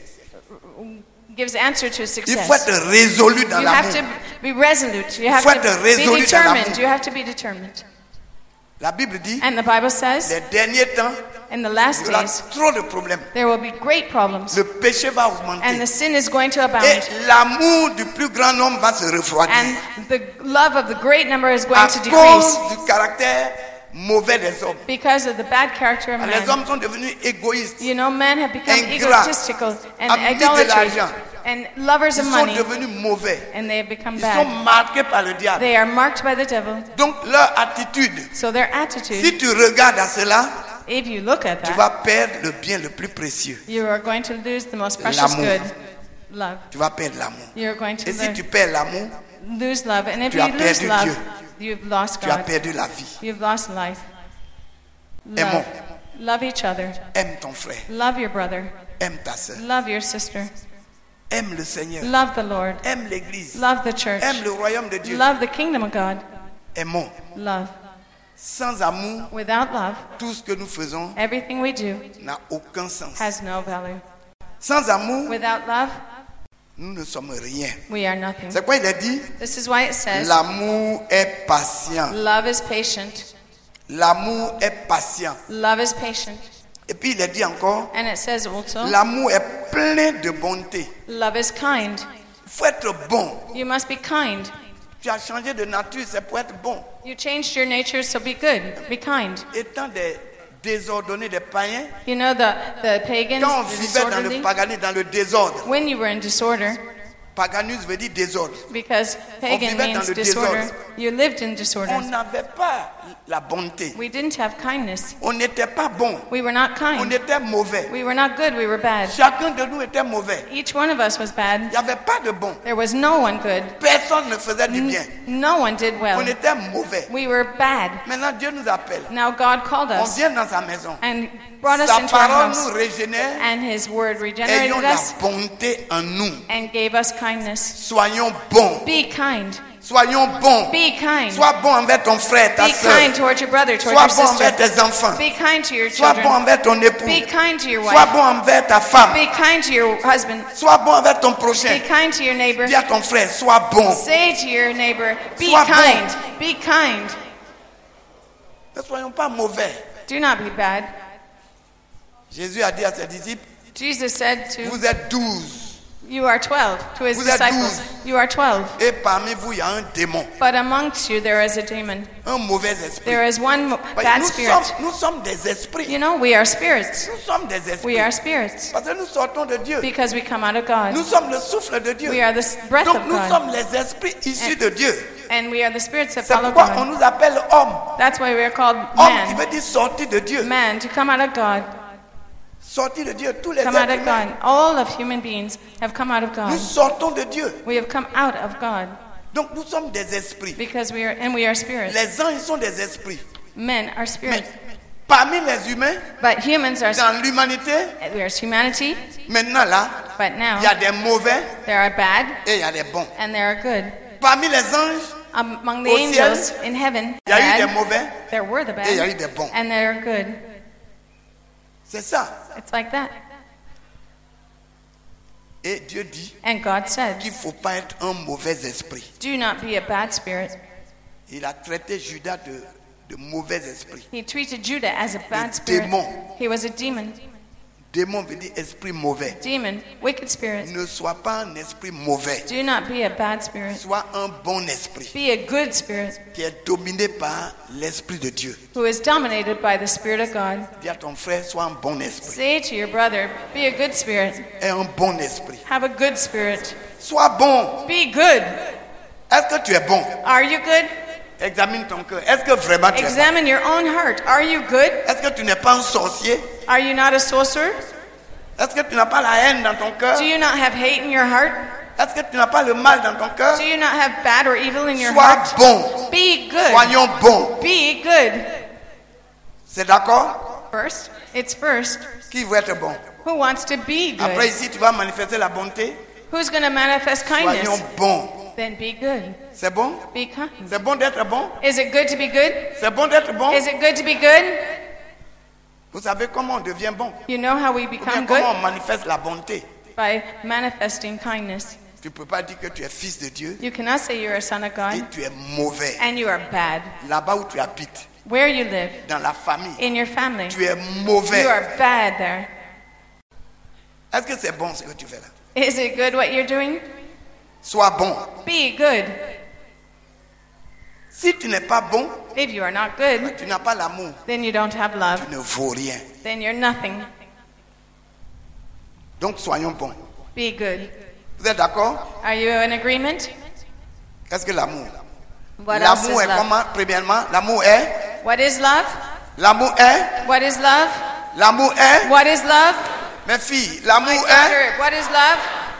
gives answer to Il success. faut être résolu dans You have l'amour. to be resolute. You have faut to être be résolu dans determined. l'amour. You have to be determined. La Bible dit, And the Bible says, les derniers temps, in the last il y aura days, trop de problèmes. there will be great problems. Le péché va augmenter. And the sin is going to abound. Et l'amour du plus grand nombre va se refroidir. And the love of the great number is À going to decrease cause du caractère mauvais des hommes. because of the bad character of Les man. hommes sont devenus égoïstes. You know, men have become Ingrats, egotistical and amis de idolatry l'argent. and lovers Ils of sont money, devenus mauvais. and they have become Ils sont bad. marqués par le diable. They are marked by the devil. Donc leur attitude, So their attitude, si tu regardes à cela, if you look at tu that, vas perdre le bien le plus précieux. you are going to lose the most precious L'amour. good, love. Tu vas perdre l'amour. You're going to Et si lo- tu perds l'amour, lose love. And if tu you as lose perdu love, Dieu. you've lost tu as God. perdu la vie. You've lost life. Aimons. Love. Love each other. Aime ton frère. Love your brother. Aime ta soeur. Love your sister. Aime le Seigneur. Love the Lord. Aime l'église. Love the church. Aime le royaume de Dieu. Love the kingdom of God. Aimons. Love. Sans amour, Without love, tout ce que nous faisons everything we do n'a aucun sens. has no value. Sans amour, Without love, nous ne sommes rien. we are nothing. C'est quoi il a dit? This is why it says, L'amour est patient. love is patient. L'amour est patient. Love is patient. Et puis il a dit encore, And it says also, l'amour est plein de bonté. love is kind. Il faut être bon. You must be kind. Tu as changé de nature, c'est pour être bon. You changed your nature, so be good. Be kind. Étant des désordonnés, des païens, You know the, the pagans, quand on the vivait dans le disorderly, paganisme, dans le désordre, when you were in disorder, paganisme veut dire désordre. because pagan vivait dans means le disorder, désordre. you lived in disorder. On n'avait pas la bonté. We didn't have kindness. On n'était pas bon. We were not On kind. était mauvais. We were not good. We were bad. Chacun de nous était mauvais. Each one of us was Il bad. n'y avait pas de bon. There was no one good. Personne ne faisait du bien. No one did On well. était mauvais. We were bad. Maintenant, Dieu nous appelle. Now God called On us vient dans sa maison. and brought us Sa into our parole house. nous régénère. And His word Ayons regenerated la us bonté en nous. and gave us kindness. Soyons bons. Be kind. Soyons bons. Be kind. Sois bon envers ton frère, ta Be soeur. kind towards your brother, towards Sois your bon envers sister. tes enfants. Be kind to your Sois bon children. envers ton époux. Be kind to your Sois wife. bon envers ta femme. Be kind to your husband. Sois bon envers ton Be prochain. kind to your neighbor. Dis à ton frère, sois bon. Say to your neighbor, be Sois bon. kind. Be kind. Ne soyons pas mauvais. Do not be bad. Jésus a dit à ses disciples, Jesus said to, vous êtes douze. you are twelve, to his Vous êtes disciples. douze. You are twelve. Et parmi vous, il y a un démon. But amongst you there is a demon. Un mauvais esprit. There is one mo- Parce que bad nous, spirit. sommes, nous sommes des esprits. You know, we are spirits. Nous sommes des esprits. We are spirits. Parce que nous sortons de Dieu. Because we come out of God. Nous sommes le souffle de Dieu. We are the s- breath Donc of nous God. sommes les esprits issus de Dieu. And we are the spirits that C'est follow pourquoi on God. nous appelle homme. That's why we are called Homme qui man. veut dire sortir de Dieu. Man, to come out of God. Sortir de Dieu. Tous les Come out êtres of humains. God. All of human beings have come out of Nous God. sortons de Dieu. We have come out of God. Donc nous sommes des esprits. Because we are, and we are spirits. Les anges sont des esprits. Men are Mais spirits. parmi les humains, But humans are, dans l'humanité, we are humanity. maintenant là, But now, il y a des mauvais there are bad et il y a des bons. and there are good. Parmi les anges, Among the Au angels in heaven, il y a eu des bad, mauvais there were the et il y a eu bad, des bons. and there are good. C'est ça. It's like that. Et Dieu dit And God said, qu'il ne faut pas être un mauvais esprit. do not be a bad spirit. Il a traité Judas de, de mauvais esprit. He treated Judah as a bad Le spirit. démon. He was a demon. Démon veut dire esprit mauvais. Demon, wicked spirit. Ne sois pas un esprit mauvais. Do not be a bad spirit. Sois un bon esprit Be a good spirit qui est dominé par l'esprit de Dieu. who is dominated by the Spirit of God. Dis à ton frère, sois un bon esprit. Say to your brother, be a good spirit. Et un bon esprit. Have a good spirit. Sois bon. Be good. Est-ce que tu es bon? Are you good? Examine ton cœur. Est-ce que vraiment tu es bon? Examine your own heart. Are you good? Est-ce que tu n'es pas un sorcier? Are you not a sorcerer? Est-ce que tu n'as pas la haine dans ton cœur? Do you not have hate in your heart? Est-ce que tu n'as pas le mal dans ton cœur? Do you not have bad or evil in your Sois heart? bon. Be good. Soyons bons. Be good. C'est d'accord? First, it's first. Qui veut être bon? Who wants to be Après good? ici, tu vas manifester la bonté. Who's going to manifest Soyons kindness? bons. Then be good. C'est bon? Be kind. C'est bon d'être bon? Is it good to be good? C'est bon d'être bon? Is it good to be good? Vous savez comment on devient bon? You know how we Ou bien become comment good? on manifeste la bonté? By manifesting kindness. Tu ne peux pas dire que tu es fils de Dieu You cannot say you're a son of et God tu es mauvais. and you are bad. Là-bas où tu habites, Where you live, dans la famille, in your family, tu es mauvais. you are bad there. Est-ce que c'est bon ce que tu fais là? Is it good what you're doing? Sois bon. Be good. Si tu n'es pas bon, If you are not good, tu n'as pas l'amour, then you don't have love. tu ne vaux rien. Then you're nothing. Donc soyons bons. Be good. Vous êtes d'accord? Are you in agreement? Qu'est-ce que l'amour? What else is L'amour est love? comment? Premièrement, l'amour est. What is love? L'amour est. What is love? L'amour est. What is love? Mes filles, My l'amour est. daughter, what is love?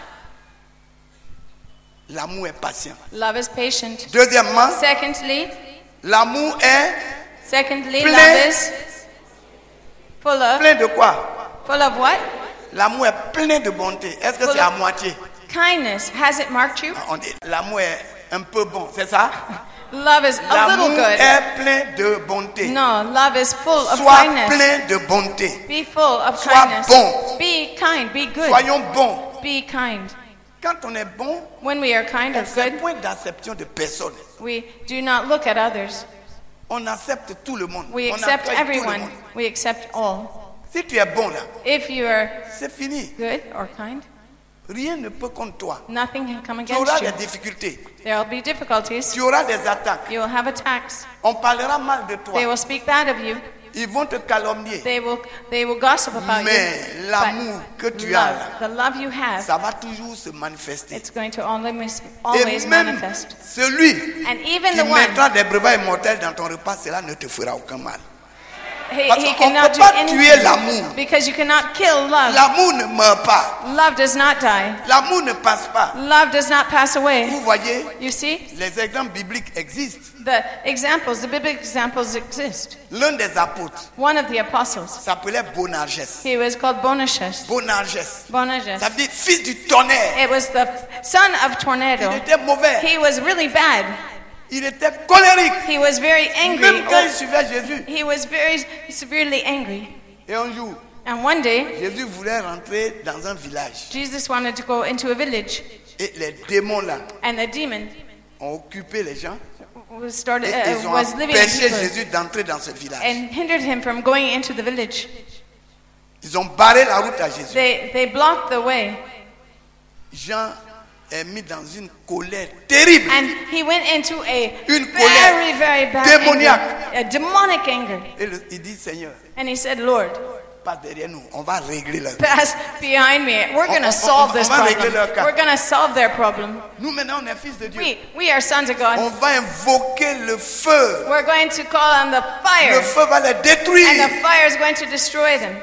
L'amour est patient. Love is patient. Deuxièmement, Secondly, l'amour est secondly, Plein. love is full of plein de quoi? full of what? L'amour est plein de bonté. Est-ce que Full c'est of- à moitié? Kindness. Has it marked you? On dit, l'amour est un peu bon, c'est ça? Love is a L'amour little good. est plein de bonté. No, love is full of Sois kindness. plein de bonté. Be full of Sois kindness. bon. Be kind. Be good. Soyons bons. Be kind. Quand on est bon, When we are kind on or fait good, point d'acception de personne. we do not look at others. On accepte tout le monde. We on accept accueille tout le everyone. monde. We accept all. Si tu es bon là, If you are c'est fini. good or kind, Rien ne peut contre toi. nothing can come Tu auras against you. des difficultés. There will be difficulties. Tu auras des attaques. You will have attacks. On parlera mal de They toi. will speak bad of you. Ils vont te calomnier. They will they will gossip about Mais you. l'amour que But tu as love, là, the love you have, ça va toujours se manifester. it's going to always Et always même manifest. celui And even qui the one, mettra des brevets immortels dans ton repas, cela ne te fera aucun mal. he, Parce he qu'on ne cannot peut do pas tuer anything l'amour. because you cannot kill love. L'amour ne meurt pas. Love does not die. L'amour ne passe pas. Love does not pass away. Vous voyez, You see, les exemples bibliques existent. the examples, the biblical examples exist. L'un des apôtres One of the apostles, s'appelait Boanerges. he was called Boanerges. Boanerges. Boanerges. Ça veut dire fils du tonnerre. It was the son of tornado. Il était mauvais. He was really bad. Il était colérique. He was very angry. Même quand il suivait Jésus. He was very severely angry. Et un jour, And one day, Jésus voulait rentrer dans un village. Jesus wanted to go into a village, Et les démons là and the demon ont occupé les gens. Started, Et uh, ils ont was living empêché in Jésus d'entrer dans ce village. and hindered him from going into the village. Ils ont barré la route à Jésus. They, they blocked the way. Jean est mis dans une colère terrible. And he went into a Une very, colère very bad démoniaque. anger, a demonic anger. Et le- il dit, Seigneur, And he said, Lord, passe derrière nous, on va régler leur pass behind me. We're going on- to solve on this va régler problem. leur cas. We're going to solve their problem. Nous maintenant on est fils de Dieu. We, we are sons of On God. va invoquer le feu. We're going to call on the Le fire. feu va les détruire. And the fire is going to destroy them.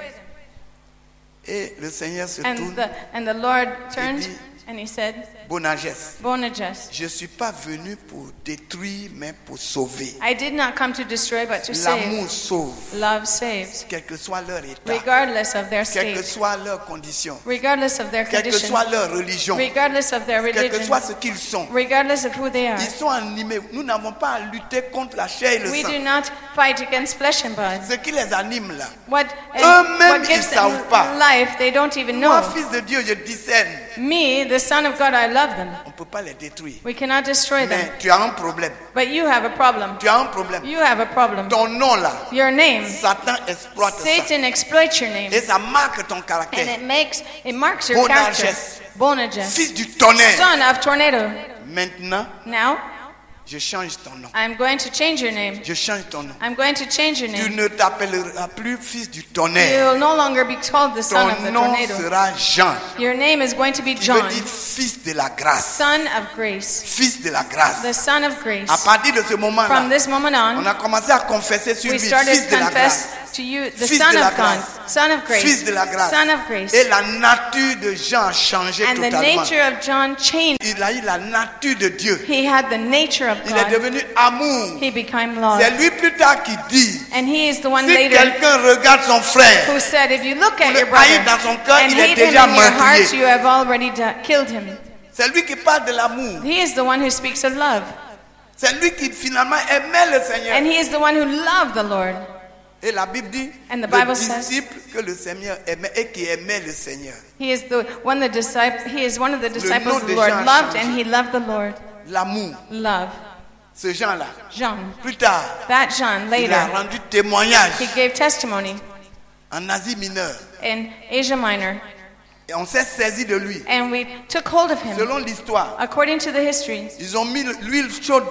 Et le Seigneur se And tourne. the, and the Lord turned dit, and he said, Bonages, Bonajas, je ne suis pas venu pour détruire, mais pour sauver. I did not come to destroy but to save. L'amour sauve, Love saves, quel que soit leur état, regardless of their quelle que state, soit leur condition, regardless of their quelle que condition, soit leur religion, regardless of their quel que religion, soit ce qu'ils sont. regardless of who they are. Ils sont animés. Nous n'avons pas à lutter contre la chair et le We sang. do not fight against flesh and blood. Ce qui les anime là. What, and Eux-mêmes, what gives ils savent them pas. life, they don't even know. Moi, fils de Dieu, je discerne. Me, the Son of God, I love them. On ne peut pas les détruire. We cannot destroy them. Mais tu as un problème. But you have a problem. Tu as un problème. You have a problem. Ton nom là, Your name, Satan exploite ça. Satan exploits your name. Et ça marque ton And caractère. it makes, it marks your character. Bonages. Bonajas, Fils du tonnerre. son of tornado. Maintenant, Now, je change ton nom. I'm going to change your name. Je change ton nom. I'm going to change your Tu name. ne t'appelleras plus fils du You tonnerre. will no longer be called the son of the Ton nom tornado. sera Jean. Your name is going to be Qui veut John, dire fils de la grâce. son of grace. Fils de la grâce. The son of grace. À partir de ce moment-là, From this moment on on, a commencé à confesser sur we lui, started fils to de la confess grâce. to you, the Fils son de la of God, grâce. son of grace, Fils de la grâce. son of grace. Et la nature de Jean a changé And the totalement. nature of John changed. Il a eu la nature de Dieu. He had the nature of Il est God. devenu amour. He became love. C'est lui plus tard qui dit, And he is the one si later quelqu'un regarde son frère, who said, if you look at le your brother haïr dans son cœur, and il est hate him déjà in your heart, meurtrier. you have already di- killed him. C'est lui qui parle de l'amour. He is the one who speaks of love. C'est lui qui finalement aimait le Seigneur. And he is the one who loved the Lord. Et la Bible dit, And the le Bible says- disciple que le Seigneur aimait et qui aimait le Seigneur. He is the one the disciple. He is one of the disciples nom the de Lord Jean a loved, changé. and he loved the Lord. L'amour, Love. ce Jean-là. Jean. Plus tard, That John il later, a rendu témoignage he gave testimony en Asie mineure. in Asia Minor, Et on s'est saisi de lui. and we took hold of him. Selon l'histoire, According to the history, ils ont mis l'huile chaude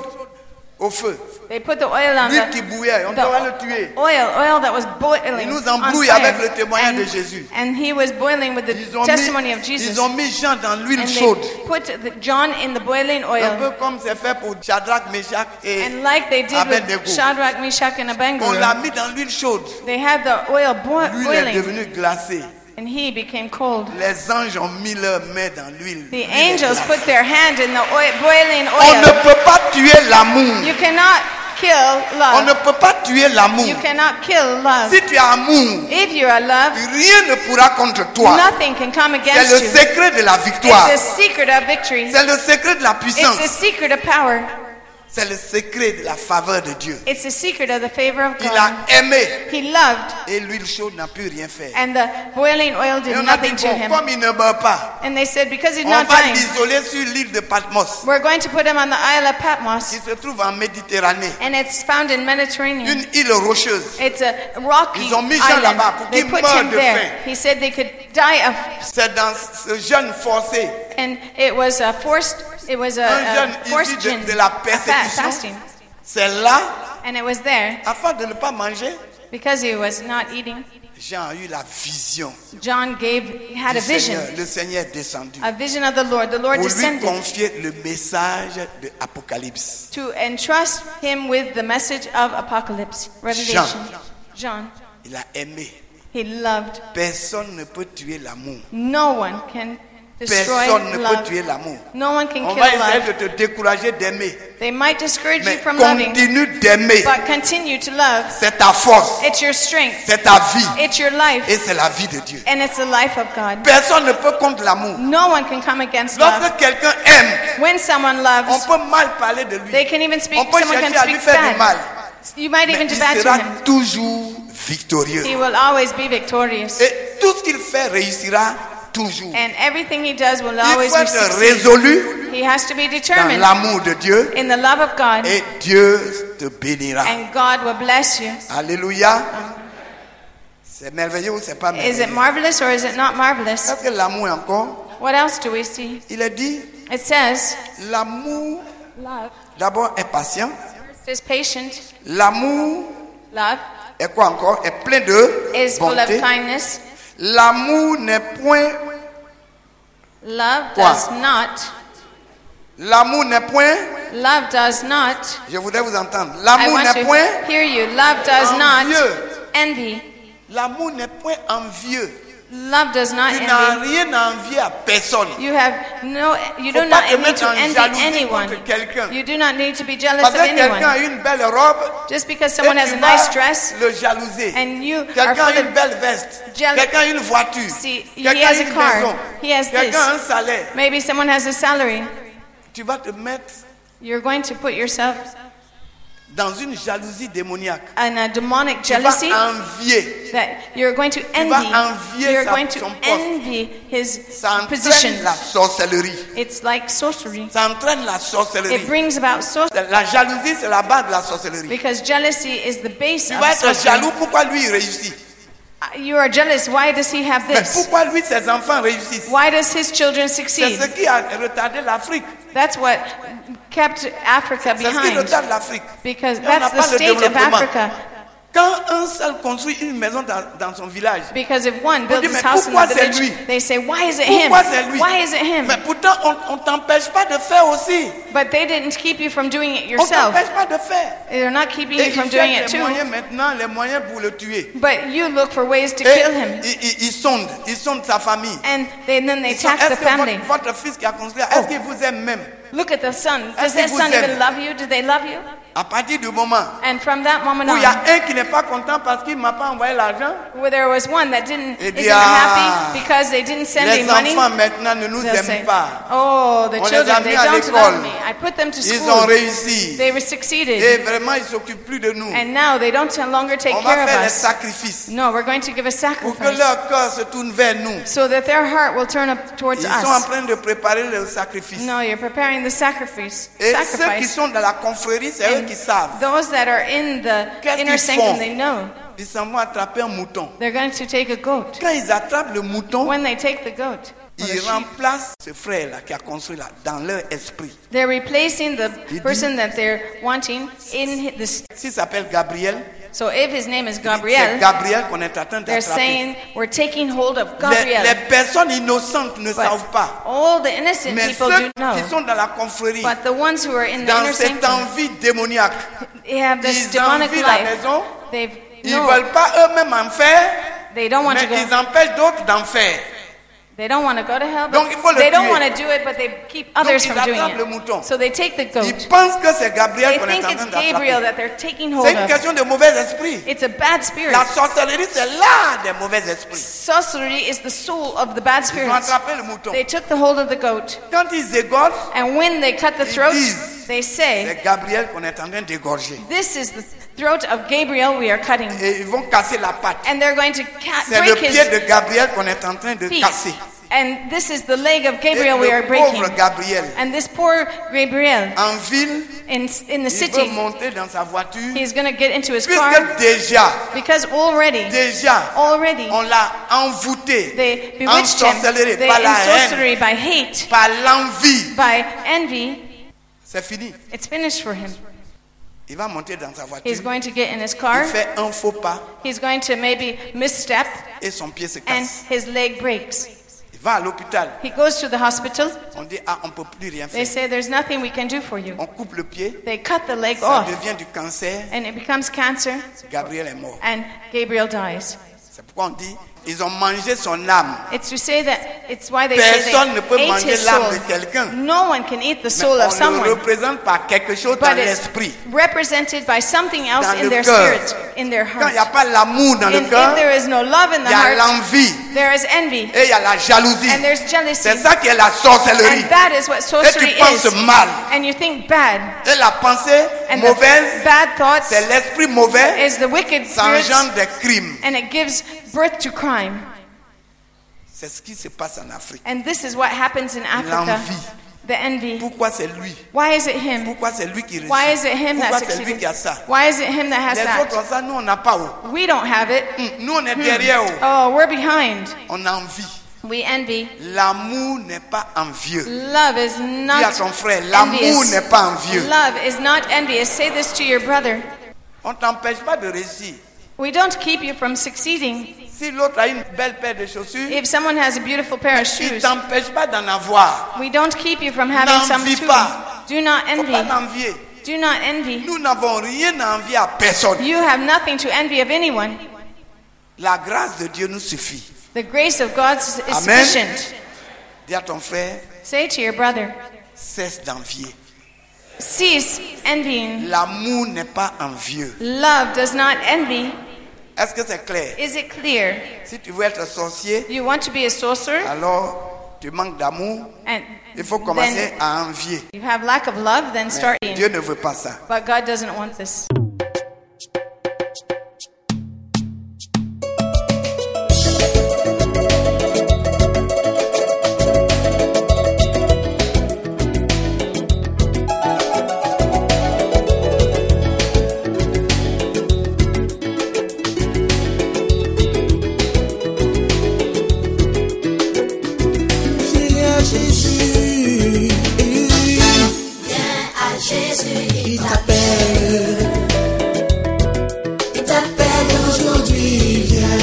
au feu. they put the oil on L'huile qui the, bouillait, on the devait le tuer. oil, oil that was boiling. Il nous on embrouille fire. avec le témoignage and, de Jésus. and he was boiling with the Ils ont, testimony of mis, Jesus. ils ont mis Jean dans l'huile And chaude. they put the, John in the boiling Un oil. peu comme c'est fait pour Shadrach, Meshach et And like they did Abednego. with Shadrach, Meshach, and On l'a Abednego, mis dans l'huile chaude. they had the oil boi- L'huile est boiling, devenue glacée. and he became cold. Les anges ont mis leurs mains dans l'huile. The L'huile est angels glacée. put their hand in the oil, boiling On ne oil. peut pas tuer l'amour. You cannot kill On ne love. peut pas tuer l'amour. You cannot kill love. Si tu as amour, If you are love, rien ne pourra contre toi. nothing can come C'est against le you. secret de la victoire. It's the secret of victory. C'est le secret de la It's the puissance. secret of power. C'est le secret de la faveur de Dieu. It's the secret of the favor of Il God. a aimé He loved, et l'huile chaude n'a pu rien faire. and the boiling oil Et did on a dit, nothing to bon, him. comme il ne meurt pas, And they said, because he's on not va dying, l'isoler sur l'île de Patmos, we're going to put him on the Isle of qui Patmos, se trouve en Méditerranée. and it's found in Mediterranean. Une île rocheuse. It's a rocky Ils ont mis Jean island. là-bas pour They qu'il put meure him de there. faim. He said they could die of, C'est dans ce jeûne forcé, and it was a forced, it was un a, jeûne a forced issu gin, de, de la a fa- persécution. fasting. C'est là, And it was there, afin de ne pas manger, because he was not eating, Jean a eu la vision John gave, had du a vision, Seigneur. Le Seigneur est descendu a vision of the Lord. The Lord pour lui descended confier le message de Apocalypse. to entrust him with the message of Apocalypse, Revelation. John, Il a aimé. he loved. Personne ne peut tuer l'amour. No one can destroy Personne ne peut love. tuer l'amour. No one can On kill va essayer love. de te décourager d'aimer. They might discourage Mais you from loving, continue d'aimer. but continue to love. C'est ta force. It's your strength. C'est ta vie. It's your life. Et c'est la vie de Dieu. And it's the life of God. Personne ne peut contre l'amour. No one can come against love. Lorsque quelqu'un aime, When someone on loves, peut mal parler de lui. they can even speak, On peut someone can chercher à lui speak faire du mal. bad. You might Mais even do il bad to sera him. toujours victorieux. He will always be victorious. Et tout ce qu'il fait réussira toujours. And everything he does will Il always faut be être succeed. résolu He has to be dans determined l'amour de Dieu, in the love of God, et Dieu te bénira. and God will bless you. Alléluia. C'est merveilleux ou c'est pas Is it merveilleux? marvelous or is it not marvelous? Est-ce que l'amour encore? What else do we see? Il est dit, It says, l'amour love d'abord est patient. is patient. L'amour Love est quoi encore? Est plein de is full of bonté. kindness. L'amour n'est point, Love Quoi? does not. l'amour n'est point, Love does not. je voudrais vous entendre. I L'amour want n'est to point hear you. Love does not envieux. envy. L'amour n'est point envieux. Love does not Tu n'as envy. rien à envier à personne. You have no. You Faut do pas not te need mettre to en envy jalousie anyone. contre quelqu'un. You do not need to be jealous Parce of que quelqu'un anyone. a une belle robe, Just because someone et has tu a vas nice dress le jalouser. and you are Quelqu'un a full une of belle veste. jeal- Quelqu'un a une voiture. See, he Quelqu'un has a a une car. maison. He has Quelqu'un a un this. salaire. Maybe someone has a salary. Tu vas te mettre You're going to put yourself dans une jalousie démoniaque. in a demonic Tu vas jealousy envier. that you're going to vas envy. envier You're sa- going to son poste. envy his Ça position. entraîne la sorcellerie. It's like sorcery. Ça entraîne la It sorcellerie. brings about sorcery La jalousie, c'est la base de la sorcellerie. because jealousy is the base Tu of vas être sorcery. jaloux, pourquoi lui il réussit? Uh, You are jealous. Why does he have Mais this? pourquoi lui ses enfants réussissent? Why does his children C'est succeed? ce qui a retardé l'Afrique. That's what kept Africa C'est ce qui behind. retarde l'Afrique. Because Et on n'a that's the pas le state of développement. Africa. Quand un seul construit une maison dans, dans son village, Because if one On builds dit, his mais house in pourquoi the c'est village, lui? they say, why is it him? pourquoi c'est lui? Why is it him? Mais pourtant, on ne t'empêche pas de faire aussi. But they didn't keep you from doing it On ne yourself. t'empêche pas de faire. They're not keeping Et you ils from doing it cherchent les too. moyens maintenant, les moyens pour le tuer. But you look for ways to Et kill him. ils, ils- ils sondent, ils sondent sa famille. And they, then they Ils sont, attack est-ce the que family. votre, votre fils qui a construit, est-ce qu'il vous aime même? Look at the son. Does Est-ce that qu'ils vous son even aiment? love you? Do they love you? À partir du moment And from that moment où il y a on, un qui n'est pas content parce qu'il ne m'a pas envoyé l'argent, where there was one that didn't Eh isn't bien, happy because they didn't send les me money, enfants maintenant ne nous they'll say, aiment pas. oh, the On les children, a they mis à don't l'école. love me. I put them to Ils ont school. réussi. They were succeeded. Et vraiment, ils ne s'occupent plus de nous. And now they don't longer take On va care of faire les us. sacrifices No, we're going to give a pour que sacrifice leur cœur se tourne vers nous. so that their heart will turn up towards Ils sont en us. train de préparer le sacrifice. No, you're preparing the sacrifice. Et ceux qui Sacrifice. sont dans la confrérie, c'est eux And qui savent. those that are in the Qu'est-ce inner qu'ils sanctum, font? they know. Ils s'en vont attraper un mouton. They're going to take a goat. Quand ils attrapent le mouton, When they take the goat, or the ils sheep, remplacent ce frère-là qui a construit là, dans leur esprit. they're replacing the dit- person that they're wanting in this. S'il s'appelle Gabriel, So if his name is c'est Gabriel, Gabriel qu'on est en train they're d'attraper. saying we're taking hold of Les, les Gabriel. personnes innocentes ne But savent pas. all the innocent Mais people ceux do know. qui sont dans la confrérie, But the ones who are in the dans inner cette sanctum, envie démoniaque, they have this ils demonic envient la life. maison, They've ils ne no, veulent pas eux-mêmes en faire, they don't want mais to go. ils empêchent d'autres d'en faire. They don't want to go to hell. Donc, But il faut le they don't tuer. want to do it, but they keep others ils from doing attrapent le it. mouton. So they take the Ils goat. pensent que c'est Gabriel They qu'on est think en it's train Gabriel d'attraper. that they're taking C'est hold une of. question de mauvais esprit. It's a bad spirit. La sorcellerie, c'est l'art des mauvais esprits. Sorcery is the soul of the bad Ils ont spirits. attrapé le mouton. They took the hold of the goat, Quand ils égorgent, and when they cut the Ils throat, disent, they say, c'est Gabriel qu'on est en train d'égorger. "This is the throat of Gabriel we are cutting," Et ils vont casser la patte. and they're going to ca- C'est le break pied his de Gabriel qu'on est en train de feet. casser. And this is the leg of Et Gabriel we are le breaking. pauvre Gabriel, And this poor Gabriel en ville, in in the il veut city, monter dans sa voiture. he's going to get into his car Puisque déjà, because already, déjà, already on l'a envoûté they en bewitched him. sorcellerie, They par in la haine, sorcery, by hate, par l'envie. by envy. C'est fini. It's finished for him. Il va monter dans sa voiture. He's going to get in his Il car. fait un faux pas He's going to maybe misstep, et son pied se and casse. his leg breaks. Il va à l'hôpital. He goes to the hospital. On dit, ah, on ne peut plus rien They faire. say, "There's nothing we can do for you." On coupe le pied, They cut the leg ça off, devient du cancer. and it becomes cancer, Gabriel est mort. and Gabriel dies. C'est pourquoi on dit, ils ont mangé son âme. It's to say that it's why they say Personne ne peut they ate manger his l'âme soul. de quelqu'un. No one can eat the Mais soul of on le someone, représente par quelque chose dans but it's l'esprit. represented by something else Dans in le their cœur. spirit, in their Quand il n'y a heart. pas l'amour dans And le if cœur, there is no love in il the y a heart, l'envie there is envy, et il y a la jalousie. and there's jealousy, C'est ça qui est la sorcellerie. and that is what Et sorcery tu penses is. mal. And you think bad, Et la pensée and mauvaise, the bad thoughts c'est l'esprit mauvais, is the wicked ça spirits, engendre des crimes. and it gives birth to crime. C'est ce qui se passe en Afrique. And this is what happens in Africa. L'envie. The envy. Pourquoi c'est lui? Why is it him? Pourquoi c'est lui qui réussit? Why is it him Pourquoi that c'est lui succeeded? qui a ça? Why is it him that has Les that? autres ont ça, nous on n'a pas. Oh. We don't have it. Mm, Nous on est derrière. Oh. Oh, we're behind. On a envie. We envy. L'amour n'est pas envieux. Love is Dis à not ton frère, l'amour envious. n'est pas envieux. Love is not envious. Say this to your brother. On ne t'empêche pas de réussir. We don't keep you from succeeding. Si l'autre a une belle paire de chaussures, If someone has a beautiful pair of il ne shoes, t'empêche pas d'en avoir. we don't keep you from having some N'envie too. pas. Do not Il ne faut pas envy. l'envier. Do not envy. Nous n'avons rien à envier à personne. You have nothing to envy of anyone. La grâce de Dieu nous suffit. The grace of God is Amen. sufficient. Dis à ton frère, Say to your brother, cesse d'envier. cease envying. L'amour n'est pas envieux. Love does not envy. Est-ce que c'est clair? Is it clear? Si tu veux être sorcier, You want to be a sorcerer, alors tu manques d'amour. and Il faut commencer then à envier. you have lack of love, then start Mais envying. Dieu ne veut pas ça. But God doesn't want this. Il t'appelle, il t'appelle aujourd'hui, viens,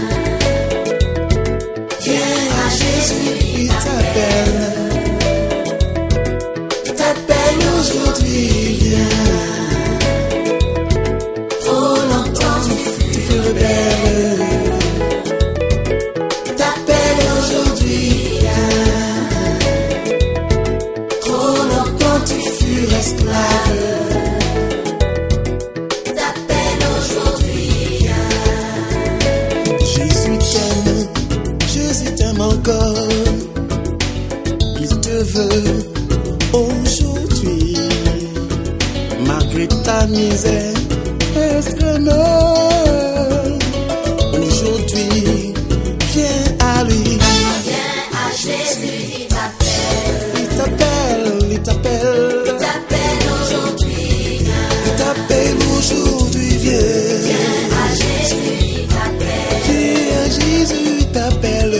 viens à Jésus, il t'appelle, il t'appelle aujourd'hui, viens, trop longtemps tu fus rebelle, il t'appelle aujourd'hui, viens, trop longtemps tu fus esclave. Encore, il te veut aujourd'hui, malgré ta misère extrême. Aujourd'hui, viens à lui, viens à Jésus, il t'appelle, il t'appelle, il t'appelle, il t'appelle aujourd'hui, il t'appelle aujourd'hui, viens, viens à Jésus, il t'appelle, viens à Jésus, il t'appelle.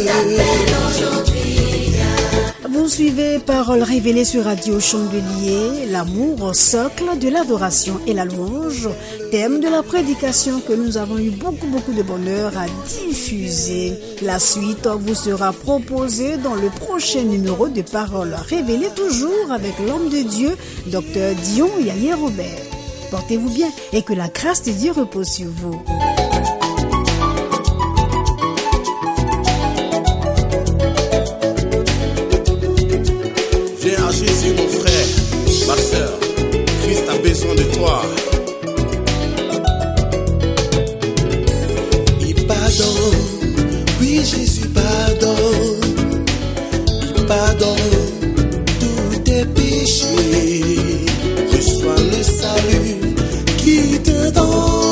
Vous suivez Paroles révélées sur Radio Chandelier, l'amour au socle de l'adoration et la louange, thème de la prédication que nous avons eu beaucoup beaucoup de bonheur à diffuser. La suite vous sera proposée dans le prochain numéro de Paroles révélées, toujours avec l'homme de Dieu, Docteur Dion Yaye Robert. Portez-vous bien et que la grâce de Dieu repose sur vous. Jésus, mon frère, ma soeur, Christ a besoin de toi. Il pardonne, oui Jésus pardonne, il pardonne tous tes péchés. Reçois le salut qu'il te donne.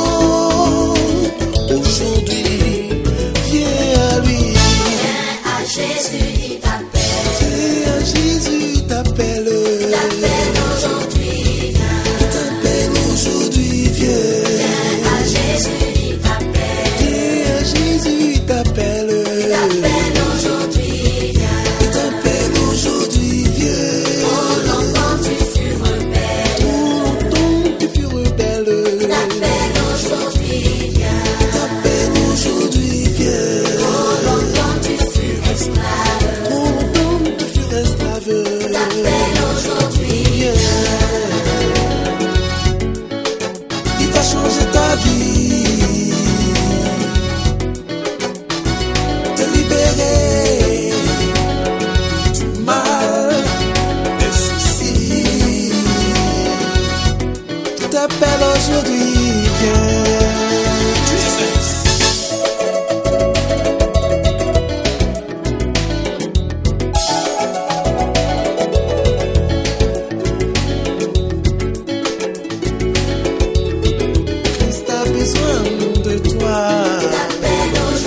Aujourd'hui, viens à lui. Viens à Jésus, il t'appelle. Viens à Jésus. Il t'appelle aujourd'hui, il t'appelle aujourd'hui, viens, viens à Jésus, il t'appelle, viens à Jésus, il t'appelle, il t'appelle aujourd'hui, viens, il t'appelle aujourd'hui, viens, trop longtemps tu fus rebelle, trop longtemps tu fus rebelle, il t'appelle aujourd'hui, viens, il t'appelle aujourd'hui, viens, trop longtemps tu fus esclave, trop longtemps tu fus esclave. T'appelle aujourd'hui, viens. Il va changer ta vie, te libérer du mal, des soucis. Tout t'appelle aujourd'hui, viens.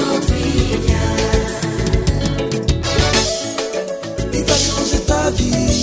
Vie.